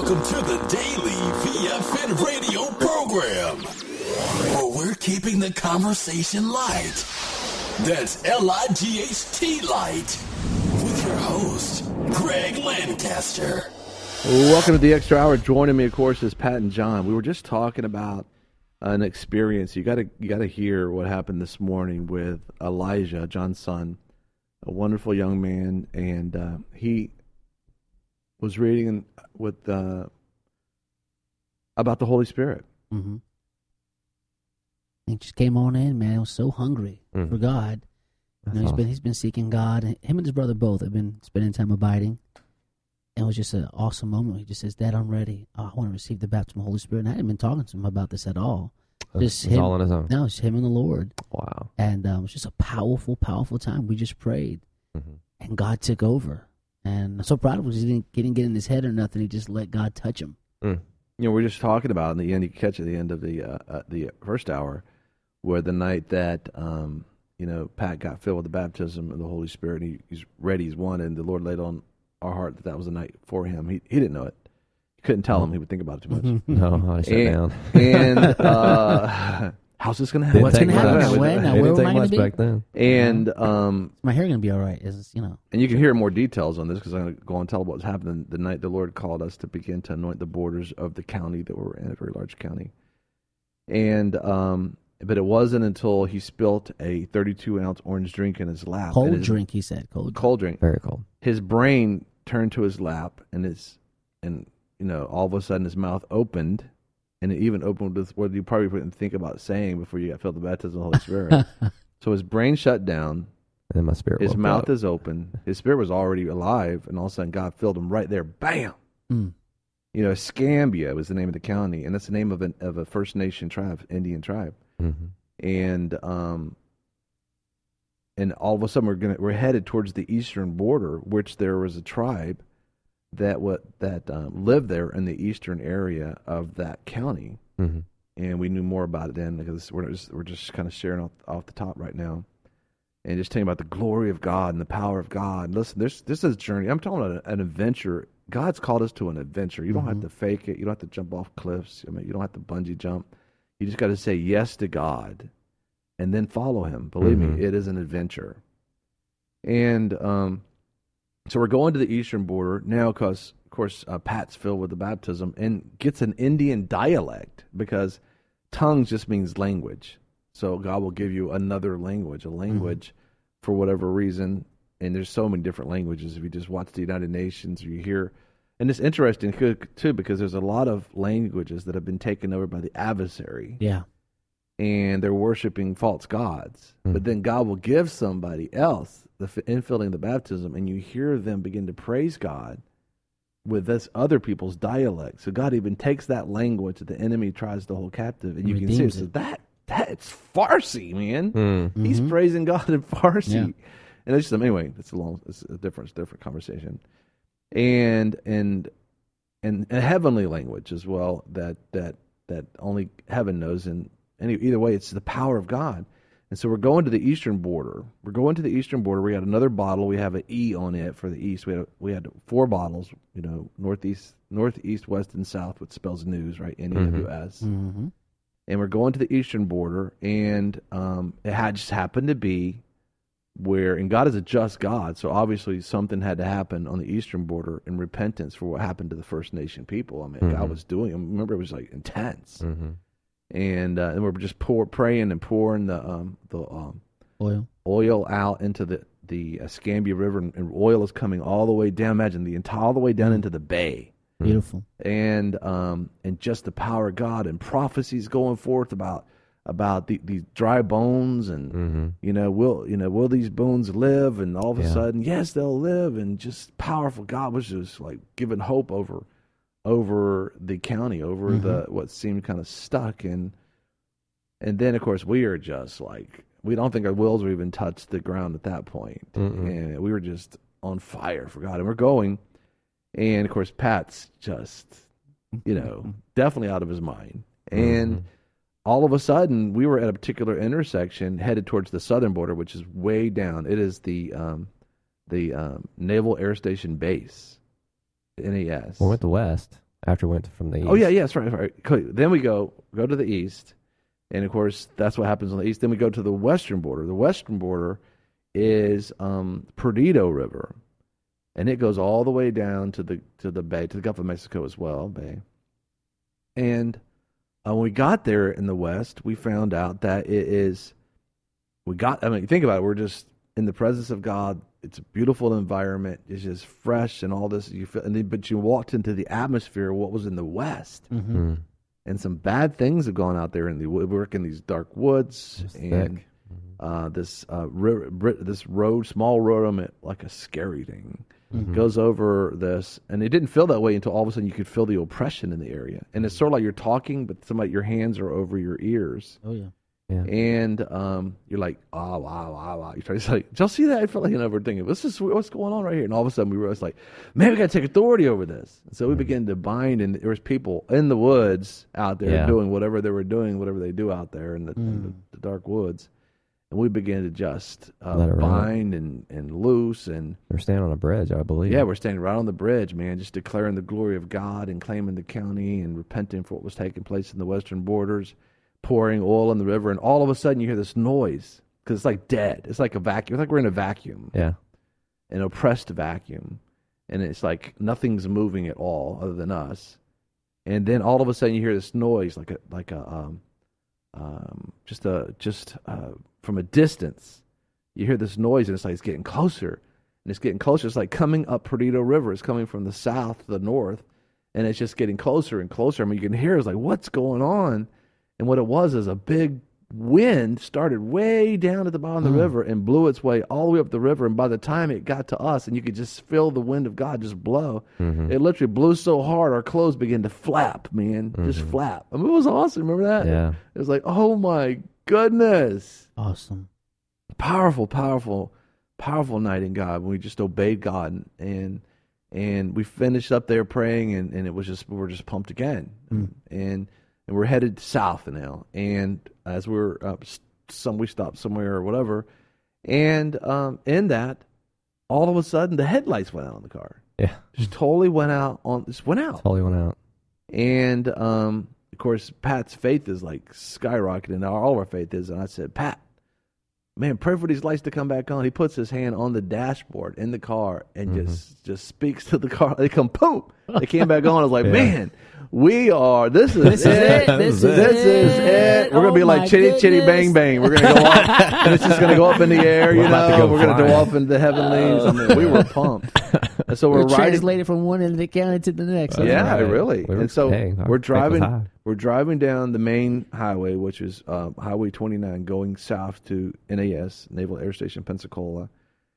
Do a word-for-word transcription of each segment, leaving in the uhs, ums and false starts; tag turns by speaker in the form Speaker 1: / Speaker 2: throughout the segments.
Speaker 1: Welcome to the Daily V F N radio program, where we're keeping the conversation light. That's L I G H T light. With your host, Greg Lancaster.
Speaker 2: Welcome to the Extra Hour. Joining me, of course, is Pat and John. We were just talking about an experience. You got to you got to hear what happened this morning with Elijah, John's son, a wonderful young man, and uh, he was reading with uh, about the Holy Spirit.
Speaker 3: Mm-hmm. He just came on in, man. He was so hungry mm. for God. You know, he's awesome. been he's been seeking God. And him and his brother both have been spending time abiding. And it was just an awesome moment. He just says, "Dad, I'm ready. Oh, I want to receive the baptism of the Holy Spirit." And I hadn't been talking to him about this at all. Just
Speaker 4: it's
Speaker 3: him,
Speaker 4: all on his own.
Speaker 3: No, it's him and the Lord.
Speaker 4: Wow.
Speaker 3: And um, it was just a powerful, powerful time. We just prayed, mm-hmm. and God took over. And I'm so proud of him. He didn't, he didn't get in his head or nothing. He just let God touch him.
Speaker 2: Mm. You know, we're just talking about in the end. You catch at the end of the uh, uh, the first hour, where the night that um, you know Pat got filled with the baptism of the Holy Spirit, and he, he's ready, he's won, and the Lord laid on our heart that that was the night for him. He he didn't know it. He couldn't tell him. He would think about it too much.
Speaker 4: No, I sat
Speaker 2: and,
Speaker 4: down.
Speaker 2: And uh, how's this going to happen?
Speaker 3: What's going to happen now? Where, now, where am I going to be?
Speaker 4: Back then.
Speaker 2: And um,
Speaker 3: my hair going to be all right? Is you know?
Speaker 2: And you can hear more details on this because I'm going to go and tell what's happening the night the Lord called us to begin to anoint the borders of the county that we're in, a very large county. And um, but it wasn't until he spilt a thirty-two ounce orange drink in his lap.
Speaker 3: Cold
Speaker 2: his,
Speaker 3: drink, he said. Cold.
Speaker 2: Cold drink.
Speaker 4: Very cold.
Speaker 2: His brain turned to his lap, and his and you know all of a sudden his mouth opened, and it even opened with what you probably wouldn't think about saying before you got filled with the baptism of the Holy Spirit. So his brain shut down.
Speaker 4: And then my spirit.
Speaker 2: His mouth
Speaker 4: up.
Speaker 2: is open. His spirit was already alive, and all of a sudden God filled him right there. Bam.
Speaker 3: Mm.
Speaker 2: You know, Escambia was the name of the county, and that's the name of an of a First Nation tribe, Indian tribe.
Speaker 4: Mm-hmm.
Speaker 2: And um, and all of a sudden we're gonna we're headed towards the eastern border, which there was a tribe that what that um, lived there in the eastern area of that county,
Speaker 4: mm-hmm.
Speaker 2: and we knew more about it then because we're just we're just kind of sharing off, off the top right now, and just telling about the glory of God and the power of God. Listen, this this is a journey. I'm talking about an adventure. God's called us to an adventure. You don't mm-hmm. have to fake it. You don't have to jump off cliffs. I mean, you don't have to bungee jump. You just got to say yes to God, and then follow Him. Believe mm-hmm. me, it is an adventure. And um, so we're going to the eastern border now because, of course, uh, Pat's filled with the baptism and gets an Indian dialect because tongues just means language. So God will give you another language, a language mm-hmm. for whatever reason. And there's so many different languages. If you just watch the United Nations or you hear, and it's interesting too because there's a lot of languages that have been taken over by the adversary.
Speaker 3: Yeah.
Speaker 2: And they're worshiping false gods. Mm-hmm. But then God will give somebody else the infilling the baptism, and you hear them begin to praise God with this other people's dialect. So God even takes that language that the enemy tries to hold captive, and you can see it. So that that's Farsi, man. Mm-hmm. He's praising God in Farsi. Yeah. And it's just, anyway, it's a long, it's a different, different conversation, and and and a heavenly language as well that that that only heaven knows. And any either way, it's the power of God. And so we're going to the eastern border. We're going to the eastern border. We got another bottle. We have an E on it for the east. We had we had four bottles. You know, northeast, northeast, west, and south, which spells news, right? N E W S.
Speaker 3: Mm-hmm.
Speaker 2: And we're going to the eastern border, and um, it had just happened to be where, and God is a just God, so obviously something had to happen on the eastern border in repentance for what happened to the First Nation people. I mean, mm-hmm. God was doing. I remember, it was like intense,
Speaker 4: mm-hmm.
Speaker 2: and uh, and we're just pour, praying and pouring the um, the um,
Speaker 3: oil
Speaker 2: oil out into the the Escambia River, and, and oil is coming all the way down. Imagine the entire all the way down into the bay.
Speaker 3: Beautiful,
Speaker 2: and um and just the power of God and prophecies going forth about. about the, these dry bones and, mm-hmm. you know, will you know will these bones live? And all of a yeah. sudden, yes, they'll live. And just powerful. God was just like giving hope over over the county, over mm-hmm. the what seemed kind of stuck. And and then, of course, we are just like, we don't think our wills have even touched the ground at that point. Mm-mm. And we were just on fire for God. And we're going. And, of course, Pat's just, you know, definitely out of his mind. And... Mm-hmm. all of a sudden, we were at a particular intersection headed towards the southern border, which is way down. It is the um, the um, Naval Air Station Base, N A S.
Speaker 4: We went to west. After we went from the east.
Speaker 2: Oh yeah, yeah, that's right. That's right. Cool. Then we go go to the east, and of course that's what happens on the east. Then we go to the western border. The western border is um, Perdido River, and it goes all the way down to the to the bay, to the Gulf of Mexico as well, bay. And uh, when we got there in the west, we found out that it is. We got. I mean, think about it. We're just in the presence of God. It's a beautiful environment. It's just fresh and all this. You feel, and then, but you walked into the atmosphere of what was in the west,
Speaker 3: Mm-hmm.
Speaker 4: Mm.
Speaker 2: and some bad things have gone out there. In the we work in these dark woods,
Speaker 4: It's
Speaker 2: and
Speaker 4: thick.
Speaker 2: uh, this uh, ri- ri- this road, small road, I mean, like a scary thing,
Speaker 3: Mm-hmm.
Speaker 2: goes over this, and it didn't feel that way until all of a sudden you could feel the oppression in the area, and it's sort of like you're talking, but somebody your hands are over your ears.
Speaker 3: Oh yeah.
Speaker 4: Yeah.
Speaker 2: And um, you're like, oh, wow, wow, wow. You try to like, did y'all see that? I felt like, you know, we're thinking, this is what's going on right here. And all of a sudden we realized, like, man, we got to take authority over this. And so we began to bind, and there was people in the woods out there
Speaker 4: Yeah.
Speaker 2: doing whatever they were doing, whatever they do out there in the, in
Speaker 3: Mm.
Speaker 2: the, the dark woods. And we began to just uh,
Speaker 4: Let it run.
Speaker 2: bind and, and loose. And
Speaker 4: They're standing on a bridge, I believe.
Speaker 2: yeah, we're standing right on the bridge, man, just declaring the glory of God and claiming the county and repenting for what was taking place in the western borders, pouring oil in the river, and all of a sudden you hear this noise because it's like dead. It's like a vacuum. It's like we're in a vacuum,
Speaker 4: Yeah.
Speaker 2: an oppressed vacuum, and it's like nothing's moving at all other than us. And then all of a sudden you hear this noise, like a like a um, um, just a just uh, from a distance. You hear this noise, and it's like it's getting closer, and it's getting closer. It's like coming up Perdido River. It's coming from the south to the north, and it's just getting closer and closer. I mean, you can hear it's like, what's going on? And what it was is a big wind started way down at the bottom of the
Speaker 3: Mm.
Speaker 2: river and blew its way all the way up the river. And by the time it got to us, and you could just feel the wind of God just blow,
Speaker 4: Mhm.
Speaker 2: it literally blew so hard our clothes began to flap, man, just flap. I mean, it was awesome. Remember that?
Speaker 4: Yeah.
Speaker 2: It was like, oh my goodness.
Speaker 3: Awesome.
Speaker 2: Powerful, powerful, powerful night in God when we just obeyed God, and and we finished up there praying, and, and it was just we were just pumped again,
Speaker 3: Mm.
Speaker 2: and and we're headed south now. And as we we're uh, some we stopped somewhere or whatever, and um, in that, all of a sudden the headlights went out on the car.
Speaker 4: Yeah.
Speaker 2: Just totally went out on just went out.
Speaker 4: Totally went out.
Speaker 2: And um, of course, Pat's faith is like skyrocketing. Now all of our faith is, and I said, Pat, man, pray for these lights to come back on. He puts his hand on the dashboard in the car and
Speaker 4: Mhm.
Speaker 2: just just speaks to the car. They come, boom. They came back on. I was like,
Speaker 4: Yeah.
Speaker 2: man, we are. This is
Speaker 3: This is
Speaker 2: it.
Speaker 3: it. This is
Speaker 2: This is
Speaker 3: it.
Speaker 2: it. We're gonna be
Speaker 3: Oh
Speaker 2: like
Speaker 3: my
Speaker 2: chitty chitty bang
Speaker 3: goodness.
Speaker 2: bang. We're gonna go off, and it's just gonna go up in the air. You
Speaker 4: We're about to
Speaker 2: know,
Speaker 4: go
Speaker 2: we're gonna go
Speaker 4: flying.
Speaker 2: off into the heavenlies. I mean, we were pumped. And so we're,
Speaker 3: We're
Speaker 2: riding.
Speaker 3: translated from one end of the county to the next.
Speaker 4: That's
Speaker 2: Yeah,
Speaker 4: right.
Speaker 2: really.
Speaker 4: We were-
Speaker 2: and so
Speaker 4: hey, our
Speaker 2: we're
Speaker 4: faith was
Speaker 2: driving.
Speaker 4: high.
Speaker 2: We're driving down the main highway, which is uh, Highway twenty-nine, going south to N A S, Naval Air Station, Pensacola.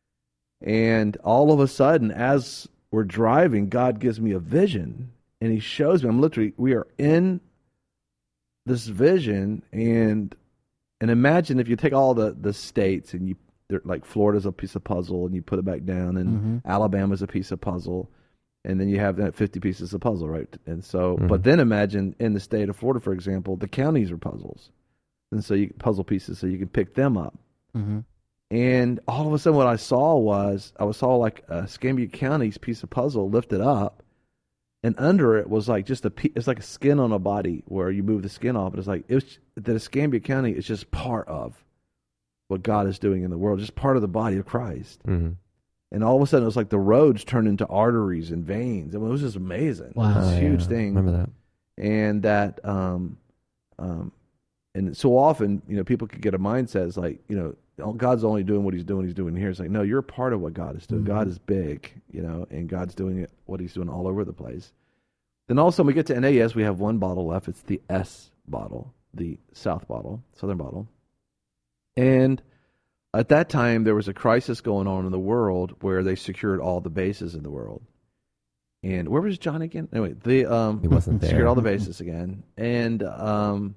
Speaker 2: And all of a sudden, as we're driving, God gives me a vision, and He shows me. I'm literally, we are in this vision, and and imagine if you take all the the states and you, they're like Florida's a piece of puzzle, and you put it back down, and
Speaker 3: Mhm.
Speaker 2: Alabama's a piece of puzzle. And then you have that fifty pieces of puzzle, right? And so,
Speaker 4: Mhm.
Speaker 2: but then imagine in the state of Florida, for example, the counties are puzzles. And so you puzzle pieces, so you can pick them up.
Speaker 3: Mm-hmm.
Speaker 2: And all of a sudden what I saw was, I saw like a Escambia County's piece of puzzle lifted up, and under it was like just a piece, it's like a skin on a body where you move the skin off. But it's like, it was, that Escambia County is just part of what God is doing in the world, just part of the body of Christ.
Speaker 4: Mhm.
Speaker 2: And all of a sudden, it was like the roads turned into arteries and veins. I mean, it was just amazing.
Speaker 3: Wow.
Speaker 2: It was
Speaker 4: Oh,
Speaker 2: a huge
Speaker 4: yeah.
Speaker 2: thing.
Speaker 4: Remember that?
Speaker 2: And that, um, um, and so often, you know, people could get a mindset. It's like, you know, God's only doing what He's doing. He's doing here. It's like, no, you're a part of what God is doing.
Speaker 3: Mhm.
Speaker 2: God is big, you know, and God's doing it, what He's doing all over the place. Then also, when we get to N A S, we have one bottle left. It's the S bottle, the South bottle, Southern bottle, and at that time, there was a crisis going on in the world where they secured all the bases in the world. And where was John again? Anyway, the um,
Speaker 4: He wasn't there.
Speaker 2: secured all the bases again. And um,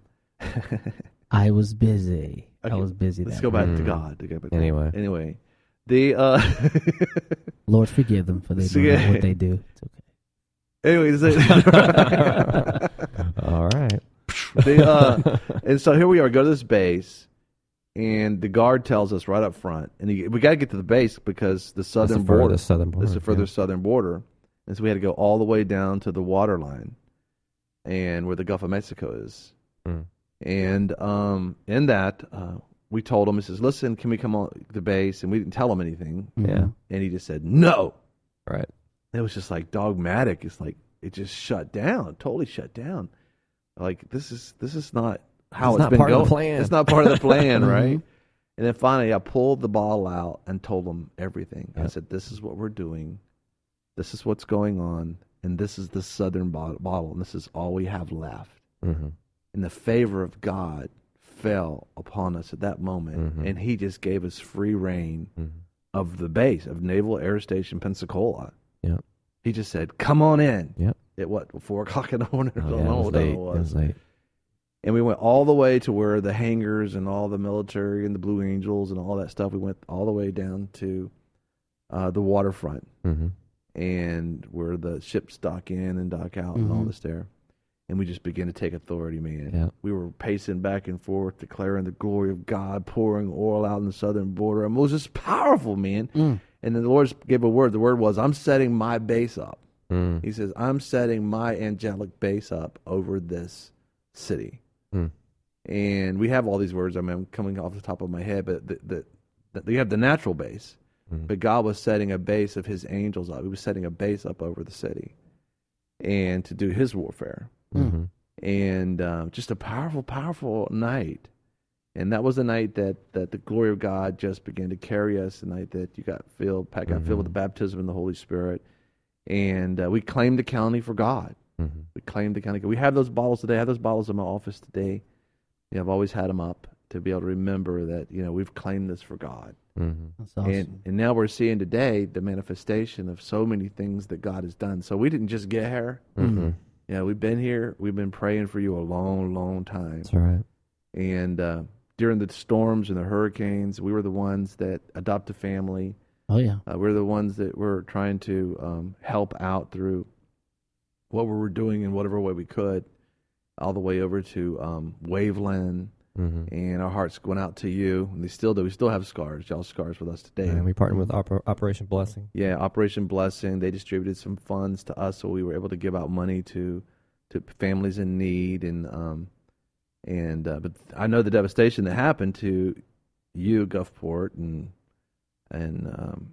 Speaker 3: I was busy. I
Speaker 2: Okay,
Speaker 3: was busy.
Speaker 2: let's
Speaker 3: that
Speaker 2: go back
Speaker 3: night.
Speaker 2: to
Speaker 4: Mm.
Speaker 2: God. To go back
Speaker 4: Anyway.
Speaker 2: anyway, the uh,
Speaker 3: Lord, forgive them for they
Speaker 2: So,
Speaker 3: don't know
Speaker 2: yeah.
Speaker 3: what they do. It's okay.
Speaker 2: anyways, the,
Speaker 4: All right.
Speaker 2: the, uh, and so here we are. Go to this base. And the guard tells us right up front, and he, we got to get to the base because the
Speaker 4: That's
Speaker 2: southern
Speaker 4: the
Speaker 2: border,
Speaker 4: furthest southern border.
Speaker 2: this is the further
Speaker 4: yeah.
Speaker 2: southern border, and so we had to go all the way down to the water line. and where the Gulf of Mexico is.
Speaker 4: Mm.
Speaker 2: And um, in that, uh, we told him, he says, listen, can we come on the base? And we didn't tell him anything.
Speaker 4: Yeah.
Speaker 2: And he just said, no.
Speaker 4: Right.
Speaker 2: It was just like dogmatic. It's like, it just shut down, totally shut down. Like, this is this is not how
Speaker 4: It's
Speaker 2: it's
Speaker 4: not
Speaker 2: been
Speaker 4: part of
Speaker 2: going.
Speaker 4: the plan.
Speaker 2: It's not part of the plan,
Speaker 3: Mhm.
Speaker 2: right? And then finally, I pulled the ball out and told them everything. I
Speaker 4: Yep.
Speaker 2: said, this is what we're doing. This is what's going on. And this is the southern bottle, bottle and this is all we have left.
Speaker 4: Mm-hmm.
Speaker 2: And the favor of God fell upon us at that moment.
Speaker 4: Mhm.
Speaker 2: And he just gave us free reign
Speaker 4: Mm-hmm.
Speaker 2: of the base of Naval Air Station Pensacola.
Speaker 4: Yep.
Speaker 2: He just said, come on in.
Speaker 4: Yep.
Speaker 2: At what, four o'clock in the morning? I
Speaker 4: Oh,
Speaker 2: don't
Speaker 4: yeah,
Speaker 2: know
Speaker 4: it was
Speaker 2: what time
Speaker 4: late.
Speaker 2: it
Speaker 4: It
Speaker 2: was.
Speaker 4: was late.
Speaker 2: And we went all the way to where the hangars and all the military and the Blue Angels and all that stuff, we went all the way down to uh, the waterfront
Speaker 4: Mm-hmm.
Speaker 2: and where the ships dock in and dock out and all
Speaker 3: Mhm.
Speaker 2: this there. And we just began to take authority, man.
Speaker 4: Yeah.
Speaker 2: We were pacing back and forth, declaring the glory of God, pouring oil out in the southern border. And it was just powerful, man.
Speaker 3: Mm.
Speaker 2: And then the Lord gave a word. The word was, I'm setting my base up.
Speaker 4: Mm.
Speaker 2: He says, I'm setting my angelic base up over this city.
Speaker 4: Mm.
Speaker 2: And we have all these words. I mean, I'm coming off the top of my head, but the, the, the, you have the natural base.
Speaker 4: Mm.
Speaker 2: But God was setting a base of his angels up. He was setting a base up over the city and to do his warfare.
Speaker 4: Mm-hmm.
Speaker 2: And uh, just a powerful, powerful night. And that was the night that, that the glory of God just began to carry us, the night that you got filled, Pat got
Speaker 4: Mhm.
Speaker 2: filled with the baptism in the Holy Spirit. And uh, we claimed the county for God.
Speaker 4: Mm-hmm.
Speaker 2: We claimed the county. We have those bottles today. I have those bottles in my office today. You know, I've always had them up to be able to remember that, you know, we've claimed this for God.
Speaker 4: Mm-hmm.
Speaker 3: That's awesome.
Speaker 2: And and now we're seeing today the manifestation of so many things that God has done. So we didn't just get here.
Speaker 4: Mm-hmm.
Speaker 2: You know, we've been here. We've been praying for you a long, long time.
Speaker 4: That's all right.
Speaker 2: And uh, during the storms and the hurricanes, we were the ones that adopt a family.
Speaker 3: Oh yeah.
Speaker 2: Uh, we're the ones that were trying to um, help out through what we were doing in whatever way we could, all the way over to um, Waveland.
Speaker 4: Mm-hmm.
Speaker 2: And our hearts went out to you, and they still do. We still have scars. Y'all scars with us today.
Speaker 4: And we partnered with Oper- Operation Blessing.
Speaker 2: Yeah, Operation Blessing. They distributed some funds to us, so we were able to give out money to to families in need, and um, and uh, but I know the devastation that happened to you, Gulfport, and and um,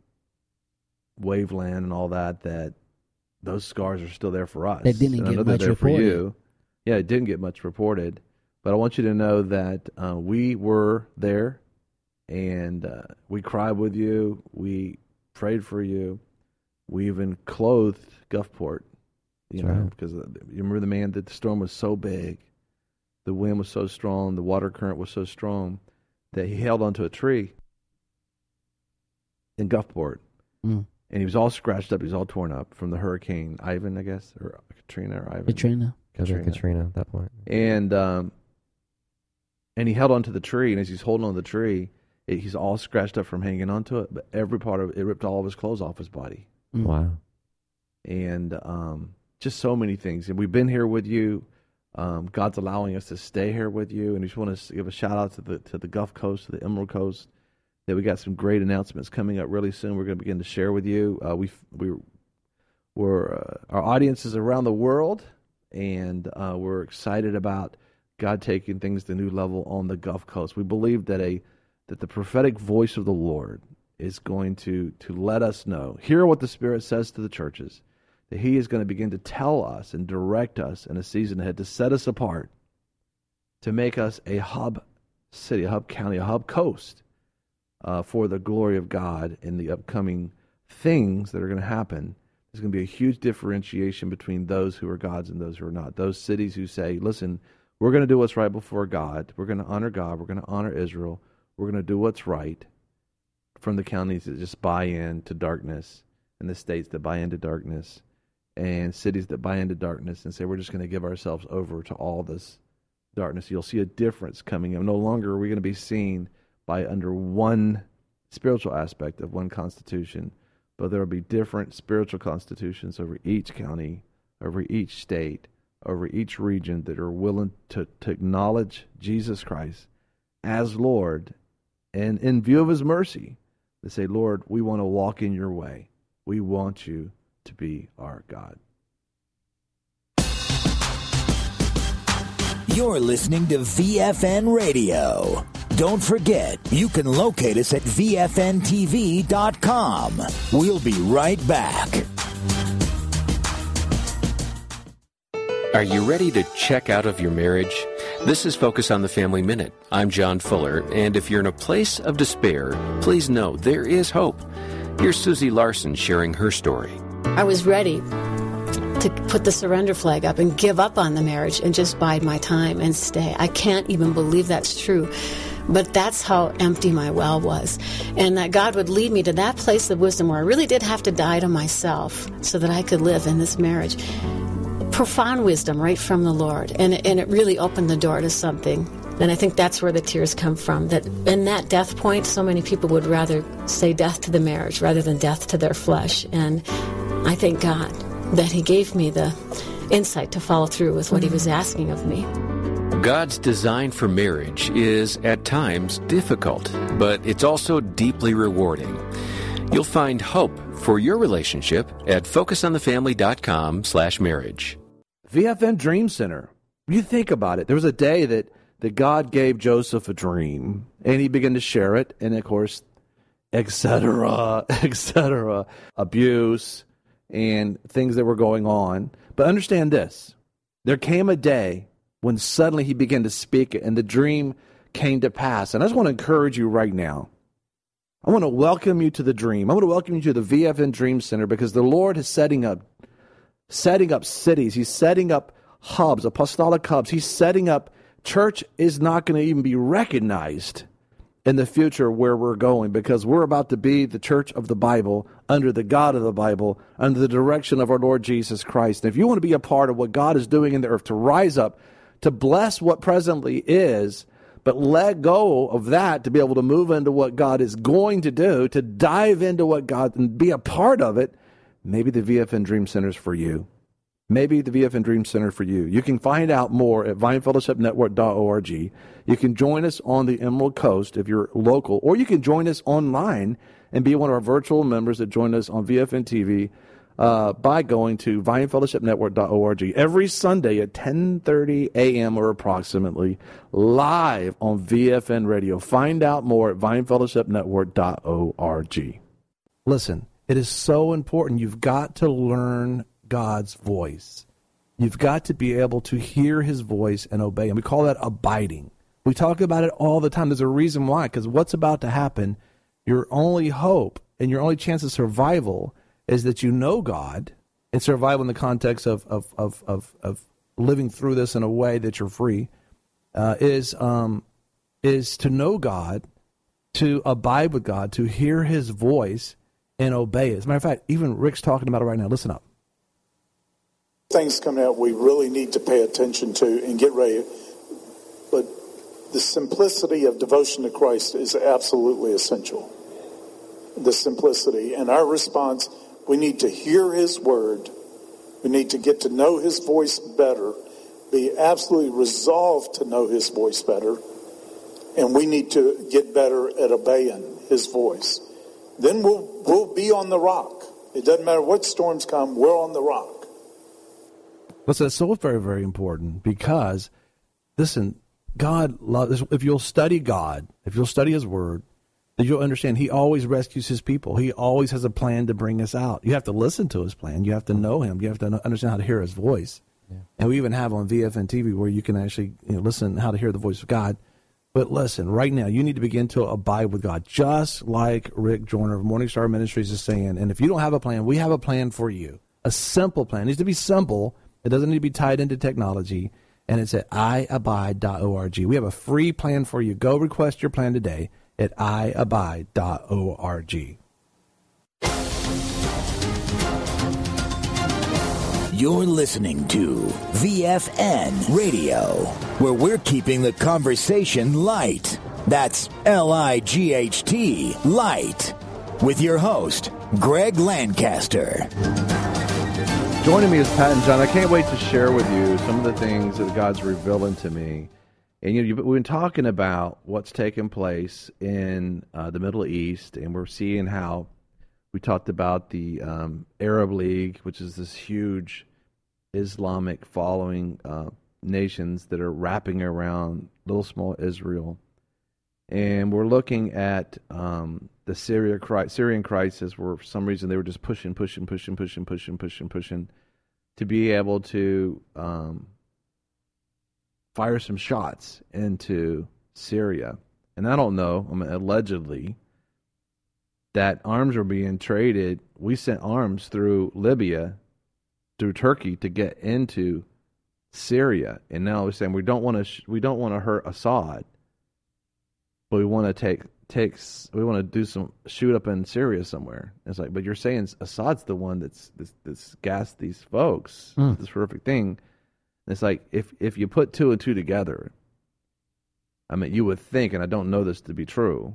Speaker 2: Waveland, and all that. That those scars are still there for us.
Speaker 3: They didn't
Speaker 2: And I
Speaker 3: get
Speaker 2: know they're
Speaker 3: much
Speaker 2: there for
Speaker 3: reported.
Speaker 2: you. Yeah, it didn't get much reported, but I want you to know that uh, we were there, and uh, we cried with you. We prayed for you. We even clothed Gulfport, you
Speaker 4: That's
Speaker 2: know,
Speaker 4: right.
Speaker 2: because uh, you remember the man that the storm was so big, the wind was so strong, the water current was so strong that he held onto a tree in Gulfport,
Speaker 3: Mm.
Speaker 2: and he was all scratched up. He was all torn up from the hurricane Ivan, I guess, or Katrina or Ivan.
Speaker 3: Katrina.
Speaker 4: Katrina.
Speaker 2: Katrina.
Speaker 4: Katrina at that point.
Speaker 2: And um, and he held onto the tree, and as he's holding on to the tree, it, he's all scratched up from hanging onto it. But every part of it, it ripped all of his clothes off his body,
Speaker 3: Mm.
Speaker 4: Wow.
Speaker 2: and um, just so many things. And we've been here with you. Um, God's allowing us to stay here with you, and we just want to give a shout out to the to the Gulf Coast, to the Emerald Coast. That we got some great announcements coming up really soon. We're going to begin to share with you. Uh, we we we're uh, our audience is around the world, and uh, we're excited about God taking things to a new level on the Gulf Coast. We believe that a that the prophetic voice of the Lord is going to to let us know, hear what the Spirit says to the churches, that He is going to begin to tell us and direct us in a season ahead to set us apart, to make us a hub city, a hub county, a hub coast uh, for the glory of God in the upcoming things that are going to happen. There's going to be a huge differentiation between those who are God's and those who are not. Those cities who say, listen, we're going to do what's right before God. We're going to honor God. We're going to honor Israel. We're going to do what's right, from the counties that just buy into darkness, and the states that buy into darkness, and cities that buy into darkness and say, we're just going to give ourselves over to all this darkness. You'll see a difference coming in. No longer are we going to be seen by under one spiritual aspect of one constitution, but there will be different spiritual constitutions over each county, over each state, over each region that are willing to, to acknowledge Jesus Christ as Lord, and in view of His mercy, they say, Lord, we want to walk in your way. We want you to be our God.
Speaker 5: You're listening to V F N Radio. Don't forget, you can locate us at V F N T V dot com. We'll be right back.
Speaker 6: Are you ready to check out of your marriage? This is Focus on the Family Minute. I'm John Fuller, and if you're in a place of despair, please know there is hope. Here's Susie Larson sharing her story.
Speaker 7: I was ready to put the surrender flag up and give up on the marriage and just bide my time and stay. I can't even believe that's true. But that's how empty my well was. And that God would lead me to that place of wisdom where I really did have to die to myself so that I could live in this marriage. Profound wisdom right from the Lord. And, and it really opened the door to something. And I think that's where the tears come from. That in that death point, so many people would rather say death to the marriage rather than death to their flesh. And I thank God that He gave me the insight to follow through with what He was asking of me.
Speaker 6: God's design for marriage is at times difficult, but it's also deeply rewarding. You'll find hope for your relationship at focus on the family dot com slash marriage.
Speaker 2: V F N Dream Center. You think about it. There was a day that, that God gave Joseph a dream, and he began to share it, and of course, et cetera, et cetera, abuse and things that were going on. But understand this. There came a day when suddenly he began to speak it, and the dream came to pass. And I just want to encourage you right now. I want to welcome you to the dream. I want to welcome you to the V F N Dream Center, because the Lord is setting up, setting up cities. He's setting up hubs, apostolic hubs. He's setting up, church is not going to even be recognized in the future where we're going, because we're about to be the church of the Bible, under the God of the Bible, under the direction of our Lord Jesus Christ. And if you want to be a part of what God is doing in the earth, to rise up, to bless what presently is, but let go of that to be able to move into what God is going to do, to dive into what God and be a part of it, maybe the V F N Dream Center is for you. Maybe the V F N Dream Center for you. You can find out more at vine fellowship network dot org. You can join us on the Emerald Coast if you're local, or you can join us online and be one of our virtual members that join us on V F N T V uh, by going to vine fellowship network dot org. Every Sunday at ten thirty a.m. or approximately, live on V F N Radio. Find out more at vine fellowship network dot org. Listen, it is so important. You've got to learn God's voice. You've got to be able to hear His voice and obey Him. We call that abiding. We talk about it all the time. There's a reason why, because what's about to happen, your only hope and your only chance of survival is that you know God, and survival in the context of of of of, of living through this in a way that you're free, uh, is um, is to know God, to abide with God, to hear His voice and obey it. As a matter of fact, even Rick's talking about it right now. Listen up.
Speaker 8: Things coming out we really need to pay attention to and get ready. But the simplicity of devotion to Christ is absolutely essential. The simplicity. And our response, we need to hear His word. We need to get to know His voice better. Be absolutely resolved to know His voice better. And we need to get better at obeying His voice. Then we'll, we'll be on the rock. It doesn't matter what storms come, we're on the rock.
Speaker 2: Listen, it's so very, very important, because, listen, God loves, if you'll study God, if you'll study His word, then you'll understand He always rescues His people. He always has a plan to bring us out. You have to listen to His plan. You have to know Him. You have to understand how to hear His voice. Yeah. And we even have on V F N T V where you can actually, you know, listen how to hear the voice of God. But listen, right now, you need to begin to abide with God, just like Rick Joyner of Morning Star Ministries is saying. And if you don't have a plan, we have a plan for you. A simple plan. It needs to be simple. It doesn't need to be tied into technology. And it's at i abide dot org. We have a free plan for you. Go request your plan today at i abide dot org.
Speaker 5: You're listening to V F N Radio, where we're keeping the conversation light. That's L I G H T, light. With your host, Greg Lancaster.
Speaker 2: Joining me is Pat and John. I can't wait to share with you some of the things that God's revealing to me. And you know, we've been talking about what's taking place in uh, the Middle East, and we're seeing how we talked about the um, Arab League, which is this huge Islamic following uh, nations that are wrapping around little small Israel. And we're looking at um, the Syria cri- Syrian crisis, where for some reason they were just pushing, pushing, pushing, pushing, pushing, pushing, pushing, to be able to um, fire some shots into Syria. And I don't know, I mean, allegedly, that arms are being traded. We sent arms through Libya, through Turkey, to get into Syria. And now we're saying we don't want to sh- we don't want to hurt Assad. But we want to take takes we want to do some shoot up in Syria somewhere. It's like, but you're saying Assad's the one that's that's, that's gassed these folks, mm. this horrific thing. And it's like if if you put two and two together, I mean, you would think, and I don't know this to be true,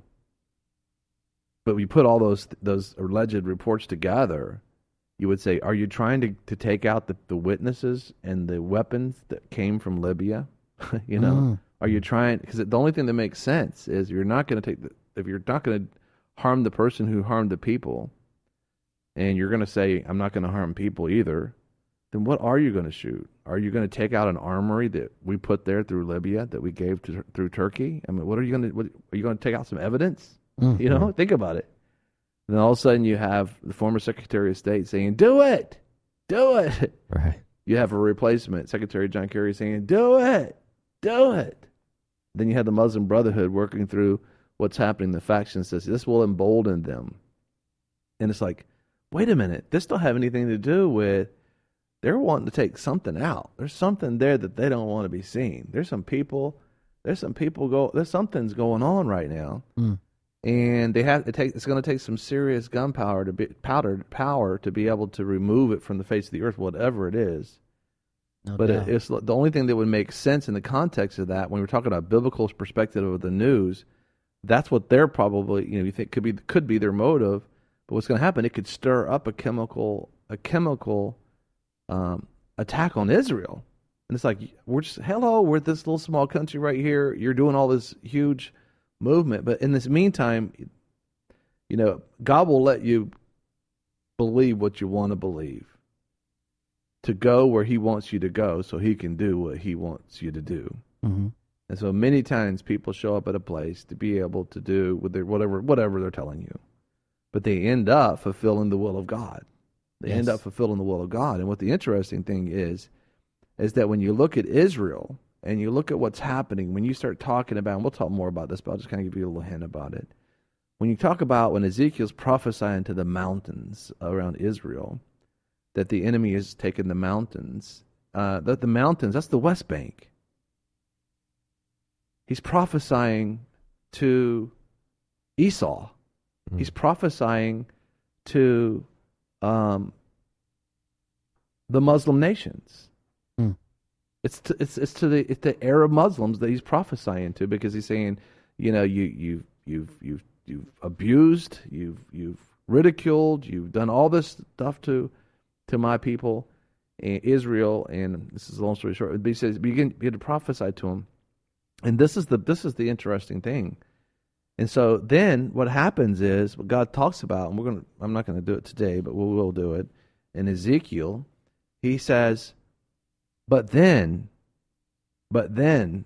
Speaker 2: but we put all those those alleged reports together, you would say, are you trying to, to take out the, the witnesses and the weapons that came from Libya? you know. Mm. Are you trying? Because the only thing that makes sense is you're not going to take the, if you're not going to harm the person who harmed the people, and you're going to say I'm not going to harm people either. Then what are you going to shoot? Are you going to take out an armory that we put there through Libya that we gave to, through Turkey? I mean, what are you going to? What, are you going to take out some evidence? Mm-hmm. You know, think about it. And then all of a sudden you have the former Secretary of State saying, "Do it, do it."
Speaker 4: Right.
Speaker 2: You have a replacement, Secretary John Kerry, saying, "Do it, do it." Then you have the Muslim Brotherhood working through what's happening. The faction says this will embolden them. And it's like, wait a minute. This don't have anything to do with they're wanting to take something out. There's something there that they don't want to be seen. There's some people, there's some people go, there's something's going on right now. Mm. And they have it take it's going to take some serious gunpowder to be powdered power to be able to remove it from the face of the earth, whatever it is. No but it, it's the only thing that would make sense in the context of that when we're talking about biblical perspective of the news. That's what they're probably, you know, you think could be could be their motive. But what's going to happen? It could stir up a chemical a chemical um, attack on Israel, and it's like we're just hello, we're this little small country right here. You're doing all this huge movement, but in this meantime, you know, God will let you believe what you want to believe. To go where he wants you to go so he can do what he wants you to do. Mm-hmm. And so many times people show up at a place to be able to do with their whatever whatever they're telling you. But they end up fulfilling the will of God. They yes. end up fulfilling the will of God. And what the interesting thing is, is that when you look at Israel and you look at what's happening, when you start talking about, and we'll talk more about this, but I'll just kind of give you a little hint about it. When you talk about when Ezekiel's prophesying to the mountains around Israel, that the enemy is taking the mountains. Uh, that the mountains, that's the West Bank. He's prophesying to Esau. Mm. He's prophesying to um, the Muslim nations. Mm. It's to, it's it's to the it's the Arab Muslims that he's prophesying to, because he's saying, you know, you you you've you've you've abused, you've you've ridiculed, you've done all this stuff to. to my people, Israel, and this is a long story short. But he says, begin, begin to prophesy to him, and this is the this is the interesting thing. And so then what happens is what God talks about, and we're gonna I'm not going to do it today, but we will do it in Ezekiel. He says, but then, but then,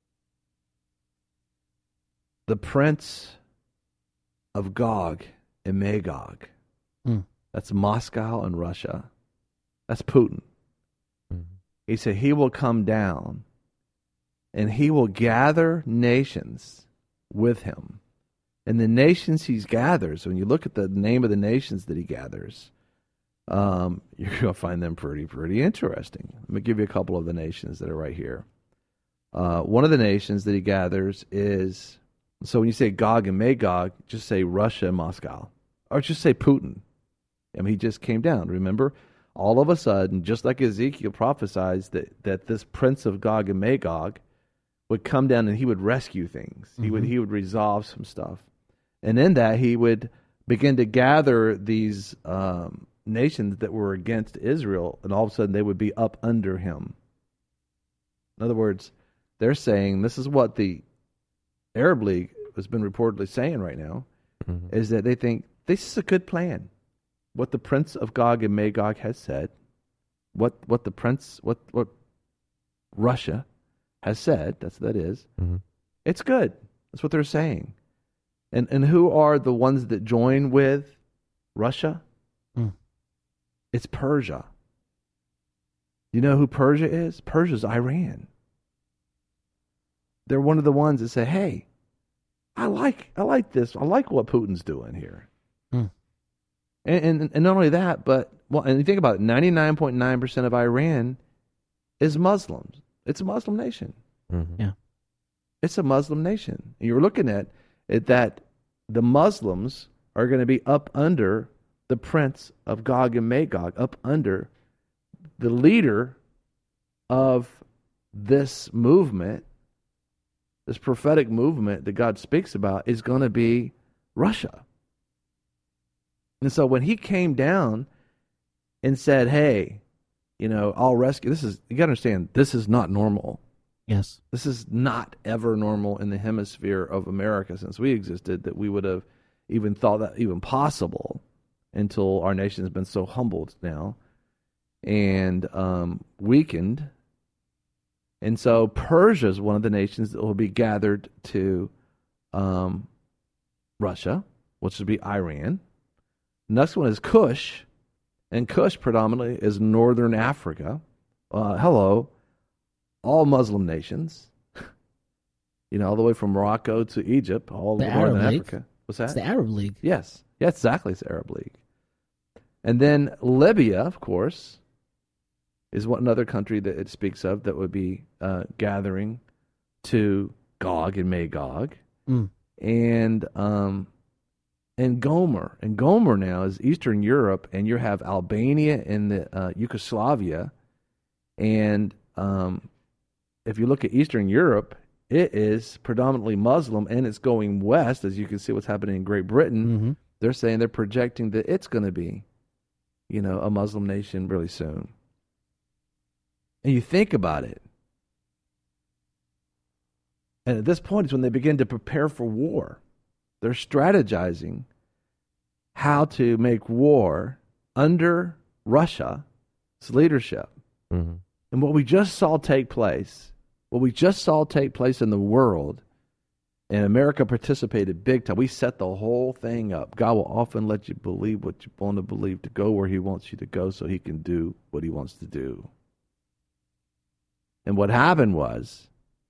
Speaker 2: the prince of Gog and Magog. Mm. That's Moscow and Russia. That's Putin. Mm-hmm. He said he will come down and he will gather nations with him. And the nations he gathers, when you look at the name of the nations that he gathers, um, you're going to find them pretty, pretty interesting. Let me give you a couple of the nations that are right here. Uh, one of the nations that he gathers is, so when you say Gog and Magog, just say Russia and Moscow. Or just say Putin. I mean, he just came down. Remember, all of a sudden, just like Ezekiel prophesies that, that this prince of Gog and Magog would come down and he would rescue things. Mm-hmm. He would he would resolve some stuff, and in that he would begin to gather these um, nations that were against Israel, and all of a sudden they would be up under him. In other words, they're saying this is what the Arab League has been reportedly saying right now, mm-hmm. is that they think this is a good plan. What the prince of Gog and Magog has said, what what the prince, what what Russia has said, that's what that is,
Speaker 4: Mm-hmm.
Speaker 2: it's good. That's what they're saying. And and who are the ones that join with Russia?
Speaker 3: Mm.
Speaker 2: It's Persia. You know who Persia is? Persia's Iran. They're one of the ones that say, hey, I like I like this. I like what Putin's doing here.
Speaker 3: Mm.
Speaker 2: And, and and not only that, but, well, and you think about it, ninety-nine point nine percent of Iran is Muslims. It's a Muslim nation.
Speaker 4: Mm-hmm.
Speaker 3: Yeah.
Speaker 2: It's a Muslim nation. And you're looking at it that the Muslims are going to be up under the prince of Gog and Magog, up under the leader of this movement, this prophetic movement that God speaks about, is going to be Russia. And so when he came down and said, hey, you know, I'll rescue, this is, you got to understand, this is not normal.
Speaker 3: Yes.
Speaker 2: This is not ever normal in the hemisphere of America since we existed, that we would have even thought that even possible until our nation has been so humbled now and um, weakened. And so Persia is one of the nations that will be gathered to um, Russia, which would be Iran. Next one is Cush, and Cush predominantly is northern Africa. Uh, hello. All Muslim nations, you know, all the way from Morocco to Egypt, all
Speaker 3: The
Speaker 2: of
Speaker 3: Arab
Speaker 2: northern
Speaker 3: League.
Speaker 2: Africa. What's that?
Speaker 3: It's the Arab League.
Speaker 2: Yes. Yeah, exactly. It's the Arab League. And then Libya, of course, is one another country that it speaks of that would be uh, gathering to Gog and Magog.
Speaker 3: Mm.
Speaker 2: And um, and Gomer. And Gomer now is Eastern Europe, and you have Albania and the uh, Yugoslavia. And um if you look at Eastern Europe, it is predominantly Muslim, and it's going west, as you can see what's happening in Great Britain.
Speaker 3: Mm-hmm.
Speaker 2: They're saying they're projecting that it's going to be, you know, a Muslim nation really soon. And you think about it. And at this point is when they begin to prepare for war. They're strategizing how to make war under Russia's leadership.
Speaker 4: Mm-hmm.
Speaker 2: And what we just saw take place, what we just saw take place in the world, and America participated big time. We set the whole thing up. God will often let you believe what you want to believe to go where he wants you to go so he can do what he wants to do. And what happened was,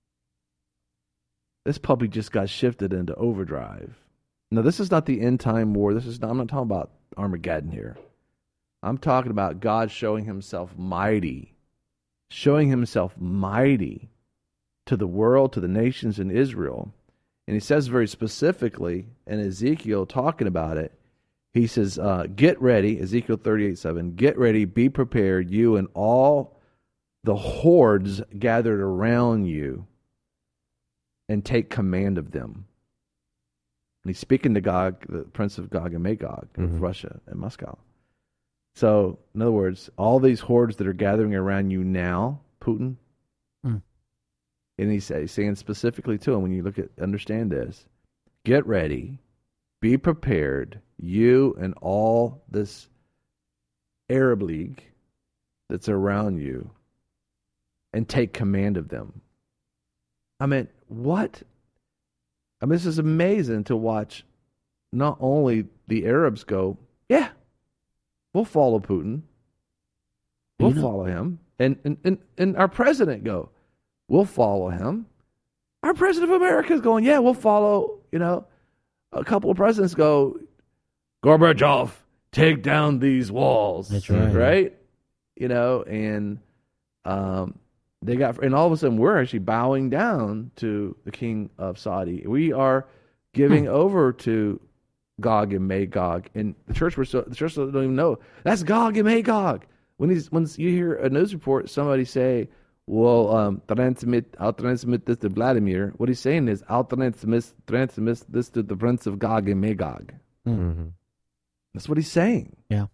Speaker 2: this puppy just got shifted into overdrive. Now, this is not the end time war. This is not, I'm not talking about Armageddon here. I'm talking about God showing himself mighty, showing himself mighty to the world, to the nations in Israel. And he says very specifically in Ezekiel, talking about it, he says, uh, get ready, Ezekiel thirty-eight seven, get ready, be prepared, you and all the hordes gathered around you, and take command of them. And he's speaking to Gog, the prince of Gog and Magog,
Speaker 4: Mm-hmm.
Speaker 2: of Russia and Moscow. So, in other words, all these hordes that are gathering around you now, Putin,
Speaker 3: Mm.
Speaker 2: and he's, he's saying specifically to him, when you look at, understand this, get ready, be prepared, you and all this Arab League that's around you, and take command of them. I mean, what? I mean, this is amazing to watch not only the Arabs go, yeah, we'll follow Putin. We'll
Speaker 3: You know-
Speaker 2: follow him. And, and, and, and our president go, we'll follow him. Our president of America is going, yeah, we'll follow, you know. A couple of presidents go, Gorbachev, take down these walls.
Speaker 3: That's right.
Speaker 2: Right? You know, and um, they got, and all of a sudden we're actually bowing down to the king of Saudi. We are giving over to Gog and Magog, and the church we're so, the church don't even know that's Gog and Magog. When these, when you hear a news report, somebody say, "Well, um, transmit, I'll transmit this to Vladimir." What he's saying is, "I'll transmit, transmit this to the prince of Gog and Magog."
Speaker 4: Mm-hmm.
Speaker 2: That's what he's saying.
Speaker 3: Yeah.